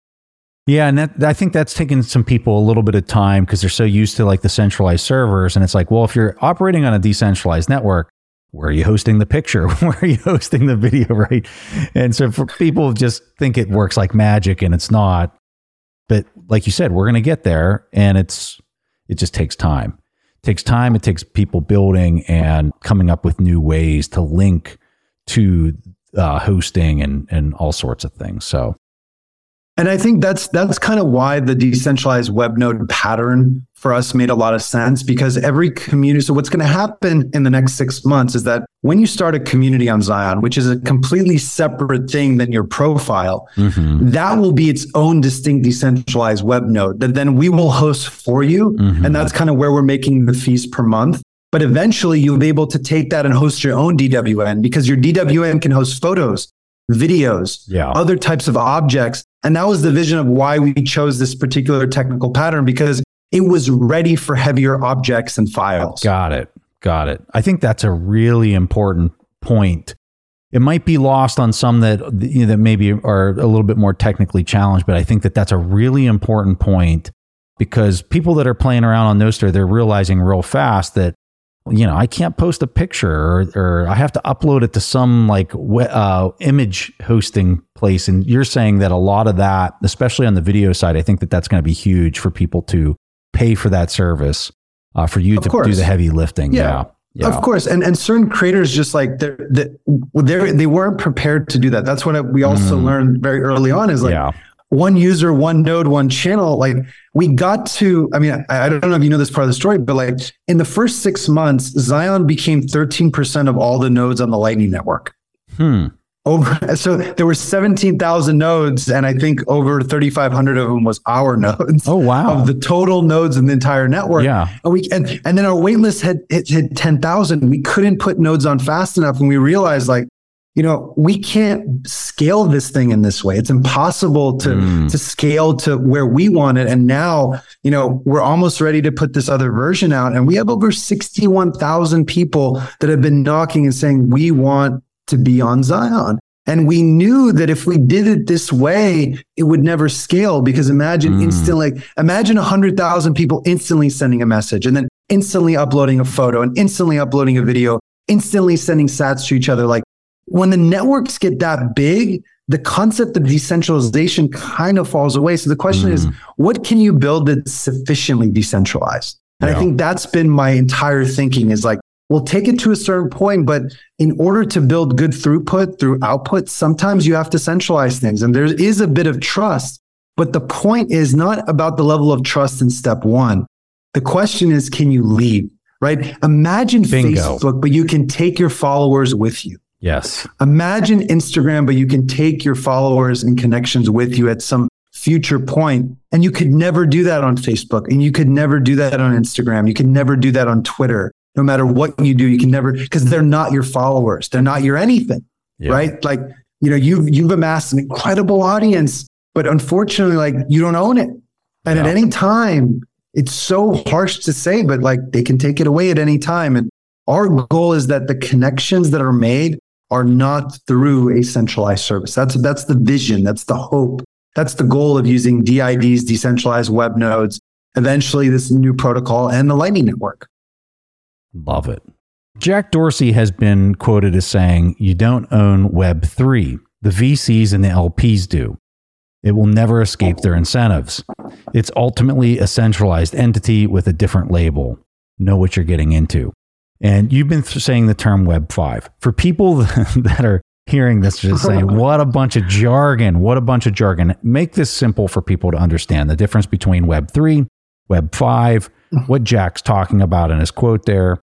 Yeah, and that, I think that's taken some people a little bit of time because they're so used to like the centralized servers, and it's like, well, if you're operating on a decentralized network, where are you hosting the picture? Where are you hosting the video, right? And so for people just think it works like magic, and it's not. But like you said, we're going to get there, and it's it just takes time. It takes time. It takes people building and coming up with new ways to link to uh, hosting and and all sorts of things. So. And I think that's that's kind of why the decentralized web node pattern for us made a lot of sense, because every community. So what's going to happen in the next six months is that when you start a community on Zion, which is a completely separate thing than your profile, Mm-hmm. that will be its own distinct decentralized web node that then we will host for you. Mhm. And that's kind of where we're making the fees per month. But eventually you'll be able to take that and host your own D W N, because your D W N can host photos, videos, Yeah. other types of objects. And that was the vision of why we chose this particular technical pattern, because it was ready for heavier objects and files. Got it. Got it. I think that's a really important point. It might be lost on some that you know, that maybe are a little bit more technically challenged, but I think that that's a really important point, because people that are playing around on Nostr, they're realizing real fast that, you know, I can't post a picture, or, or I have to upload it to some like uh, image hosting place. And you're saying that a lot of that, especially on the video side, I think that that's going to be huge for people to pay for that service, uh, for you Of to course. do the heavy lifting. Yeah. Yeah. Yeah. Of course. And and certain creators just like they're, they're, they weren't prepared to do that. That's what we also Mm. learned very early on is like, yeah. one user, one node, one channel. Like we got to, I mean, I, I don't know if you know this part of the story, but like in the first six months, Zion became thirteen percent of all the nodes on the Lightning Network. Hmm. Over, so there were seventeen thousand nodes, and I think over thirty-five hundred of them was our nodes. Oh, wow. Of the total nodes in the entire network. Yeah. And we and, and then our waitlist had hit, hit ten thousand. We couldn't put nodes on fast enough, and we realized like, you know, we can't scale this thing in this way. It's impossible to, Mm. to scale to where we want it. And now, you know, we're almost ready to put this other version out. And we have over sixty-one thousand people that have been knocking and saying, we want to be on Zion. And we knew that if we did it this way, it would never scale, because imagine Mm. instant, like imagine one hundred thousand people instantly sending a message and then instantly uploading a photo and instantly uploading a video, instantly sending sats to each other. Like, when the networks get that big, the concept of decentralization kind of falls away. So the question mm. is, what can you build that's sufficiently decentralized? And yeah. I think that's been my entire thinking is like, we'll take it to a certain point, but in order to build good throughput through output, sometimes you have to centralize things. And there is a bit of trust, but the point is not about the level of trust in step one. The question is, can you lead, right? Imagine Bingo. Facebook, but you can take your followers with you. Yes. Imagine Instagram, but you can take your followers and connections with you at some future point. And you could never do that on Facebook. And you could never do that on Instagram. You could never do that on Twitter. No matter what you do, you can never, because they're not your followers. They're not your anything, yeah. right? Like, you know, you've, you've amassed an incredible audience, but unfortunately, like you don't own it. And yeah. at any time, it's so harsh to say, but like they can take it away at any time. And our goal is that the connections that are made are not through a centralized service. That's, that's the vision. That's the hope. That's the goal of using D I Ds, decentralized web nodes, eventually this new protocol and the Lightning Network. Love it. Jack Dorsey has been quoted as saying, you don't own Web three. The V Cs and the L Ps do. It will never escape their incentives. It's ultimately a centralized entity with a different label. Know what you're getting into. And you've been th- saying the term Web five. For people that are hearing this, just say, what a bunch of jargon. What a bunch of jargon. Make this simple for people to understand the difference between Web three, Web five, what Jack's talking about in his quote there.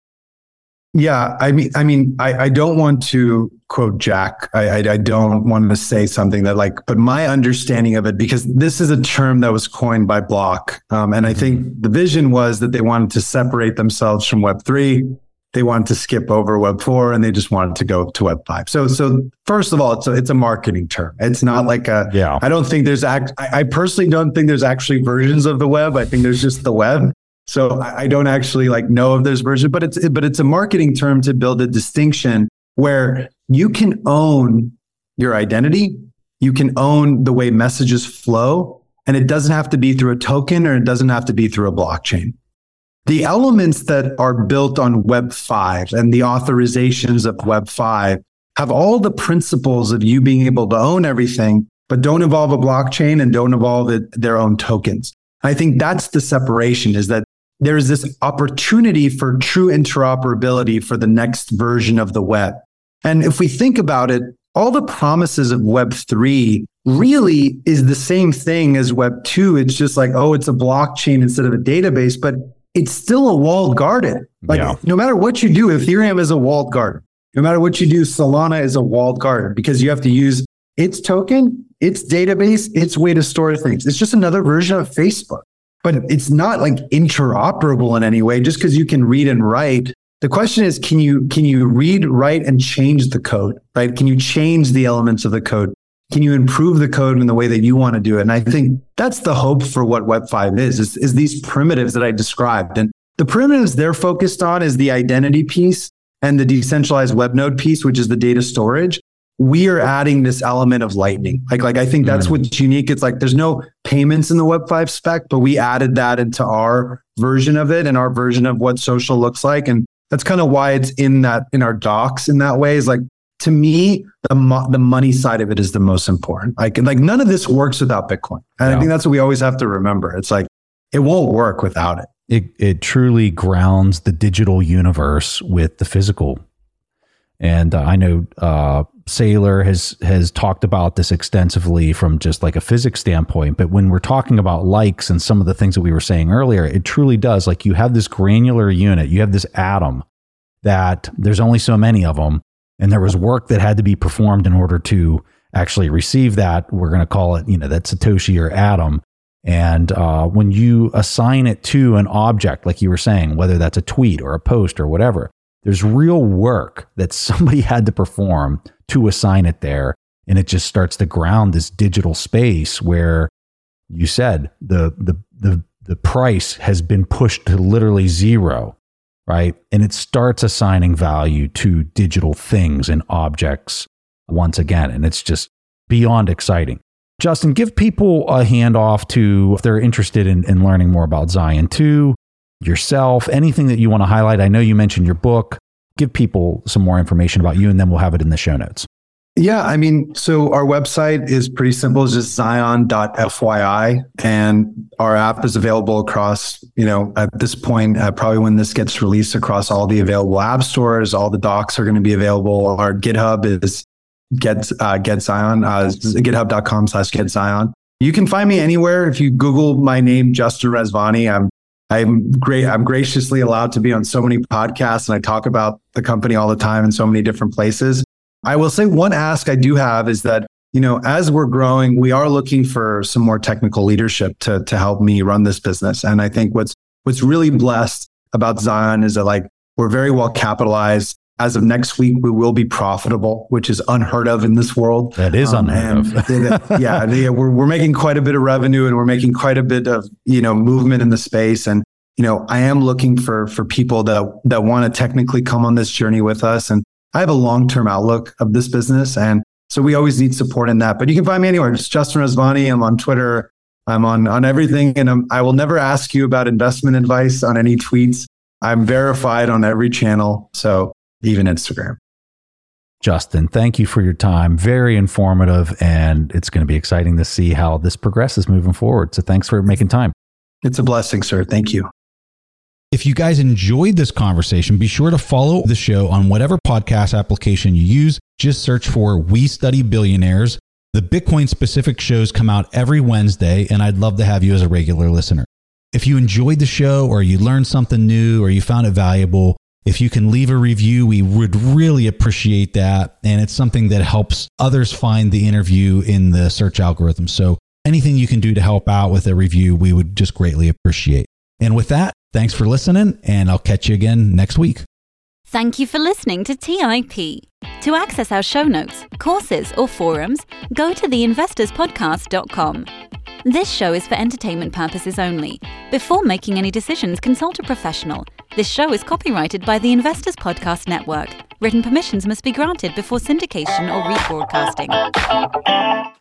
Yeah, I mean, I mean, I, I don't want to quote Jack. I, I, I don't want to say something that like, but my understanding of it, because this is a term that was coined by Block. Um, and I think the vision was that they wanted to separate themselves from Web three. They wanted to skip over Web four and they just wanted to go to Web five. So, so first of all, it's a, it's a marketing term. It's not like a, yeah. I don't think there's, act, I, I personally don't think there's actually versions of the web. I think there's just the web. So I don't actually like know if there's version, but it's but it's a marketing term to build a distinction where you can own your identity, you can own the way messages flow, and it doesn't have to be through a token or it doesn't have to be through a blockchain. The elements that are built on Web five and the authorizations of Web five have all the principles of you being able to own everything, but don't involve a blockchain and don't involve it, their own tokens. I think that's the separation, is that there is this opportunity for true interoperability for the next version of the web. And if we think about it, all the promises of Web three really is the same thing as Web two. It's just like, oh, it's a blockchain instead of a database, but it's still a walled garden. Like yeah. no matter what you do, Ethereum is a walled garden. No matter what you do, Solana is a walled garden because you have to use its token, its database, its way to store things. It's just another version of Facebook. But it's not like interoperable in any way just because you can read and write. The question is, can you can you read, write, and change the code, right? Can you change the elements of the code? Can you improve the code in the way that you want to do it? And I think that's the hope for what Web five is, is, is these primitives that I described. And the primitives they're focused on is the identity piece and the decentralized web node piece, which is the data storage. We are adding this element of Lightning. Like, like I think that's mm. what's unique. It's like there's no payments in the Web five spec, but we added that into our version of it and our version of what social looks like. And that's kind of why it's in that in our docs in that way. Is like, to me, the mo- the money side of it is the most important. Like, like none of this works without Bitcoin. And yeah. I think that's what we always have to remember. It's like, it won't work without it. It it truly grounds the digital universe with the physical. And uh, I know uh, Saylor has has talked about this extensively from just like a physics standpoint. But when we're talking about likes and some of the things that we were saying earlier, it truly does. Like, you have this granular unit, you have this atom that there's only so many of them. And there was work that had to be performed in order to actually receive that. We're going to call it, you know, that Satoshi or atom. And uh, when you assign it to an object, like you were saying, whether that's a tweet or a post or whatever, there's real work that somebody had to perform to assign it there. And it just starts to ground this digital space where you said the the the the price has been pushed to literally zero, right? And it starts assigning value to digital things and objects once again. And it's just beyond exciting. Justin, give people a handoff to, if they're interested in, in learning more about Zion two, yourself, anything that you want to highlight. I know you mentioned your book. give people some more information about you, and then we'll have it in the show notes. Yeah, I mean, so our website is pretty simple. It's just zion dot f y i, and our app is available across, you know, at this point, uh, probably when this gets released, across all the available app stores. All the docs are going to be available. Our GitHub is get uh, get Zion, uh, github dot com slash get Zion. You can find me anywhere. If you Google my name, Justin Rezvani, I'm I'm great. I'm graciously allowed to be on so many podcasts, and I talk about the company all the time in so many different places. I will say one ask I do have is that, you know, as we're growing, we are looking for some more technical leadership to to help me run this business. And I think what's what's really blessed about Zion is that, like, we're very well capitalized. As of next week, we will be profitable, which is unheard of in this world. That is um, unheard of. they, yeah, they, we're we're making quite a bit of revenue, and we're making quite a bit of, you know, movement in the space. And, you know, I am looking for for people that that want to technically come on this journey with us. And I have a long-term outlook of this business, and so we always need support in that. But you can find me anywhere. It's Justin Rezvani. I'm on Twitter. I'm on on everything, and I'm, I will never ask you about investment advice on any tweets. I'm verified on every channel, so even Instagram. Justin, thank you for your time. Very informative, and it's going to be exciting to see how this progresses moving forward. So thanks for making time. It's a blessing, sir. Thank you. If you guys enjoyed this conversation, be sure to follow the show on whatever podcast application you use. Just search for We Study Billionaires. The Bitcoin specific shows come out every Wednesday, and I'd love to have you as a regular listener. If you enjoyed the show, or you learned something new, or you found it valuable, if you can leave a review, we would really appreciate that. And it's something that helps others find the interview in the search algorithm. So anything you can do to help out with a review, we would just greatly appreciate. And with that, thanks for listening, and I'll catch you again next week. Thank you for listening to T I P. To access our show notes, courses, or forums, go to the investors podcast dot com. This show is for entertainment purposes only. Before making any decisions, consult a professional. This show is copyrighted by the Investors Podcast Network. Written permissions must be granted before syndication or rebroadcasting.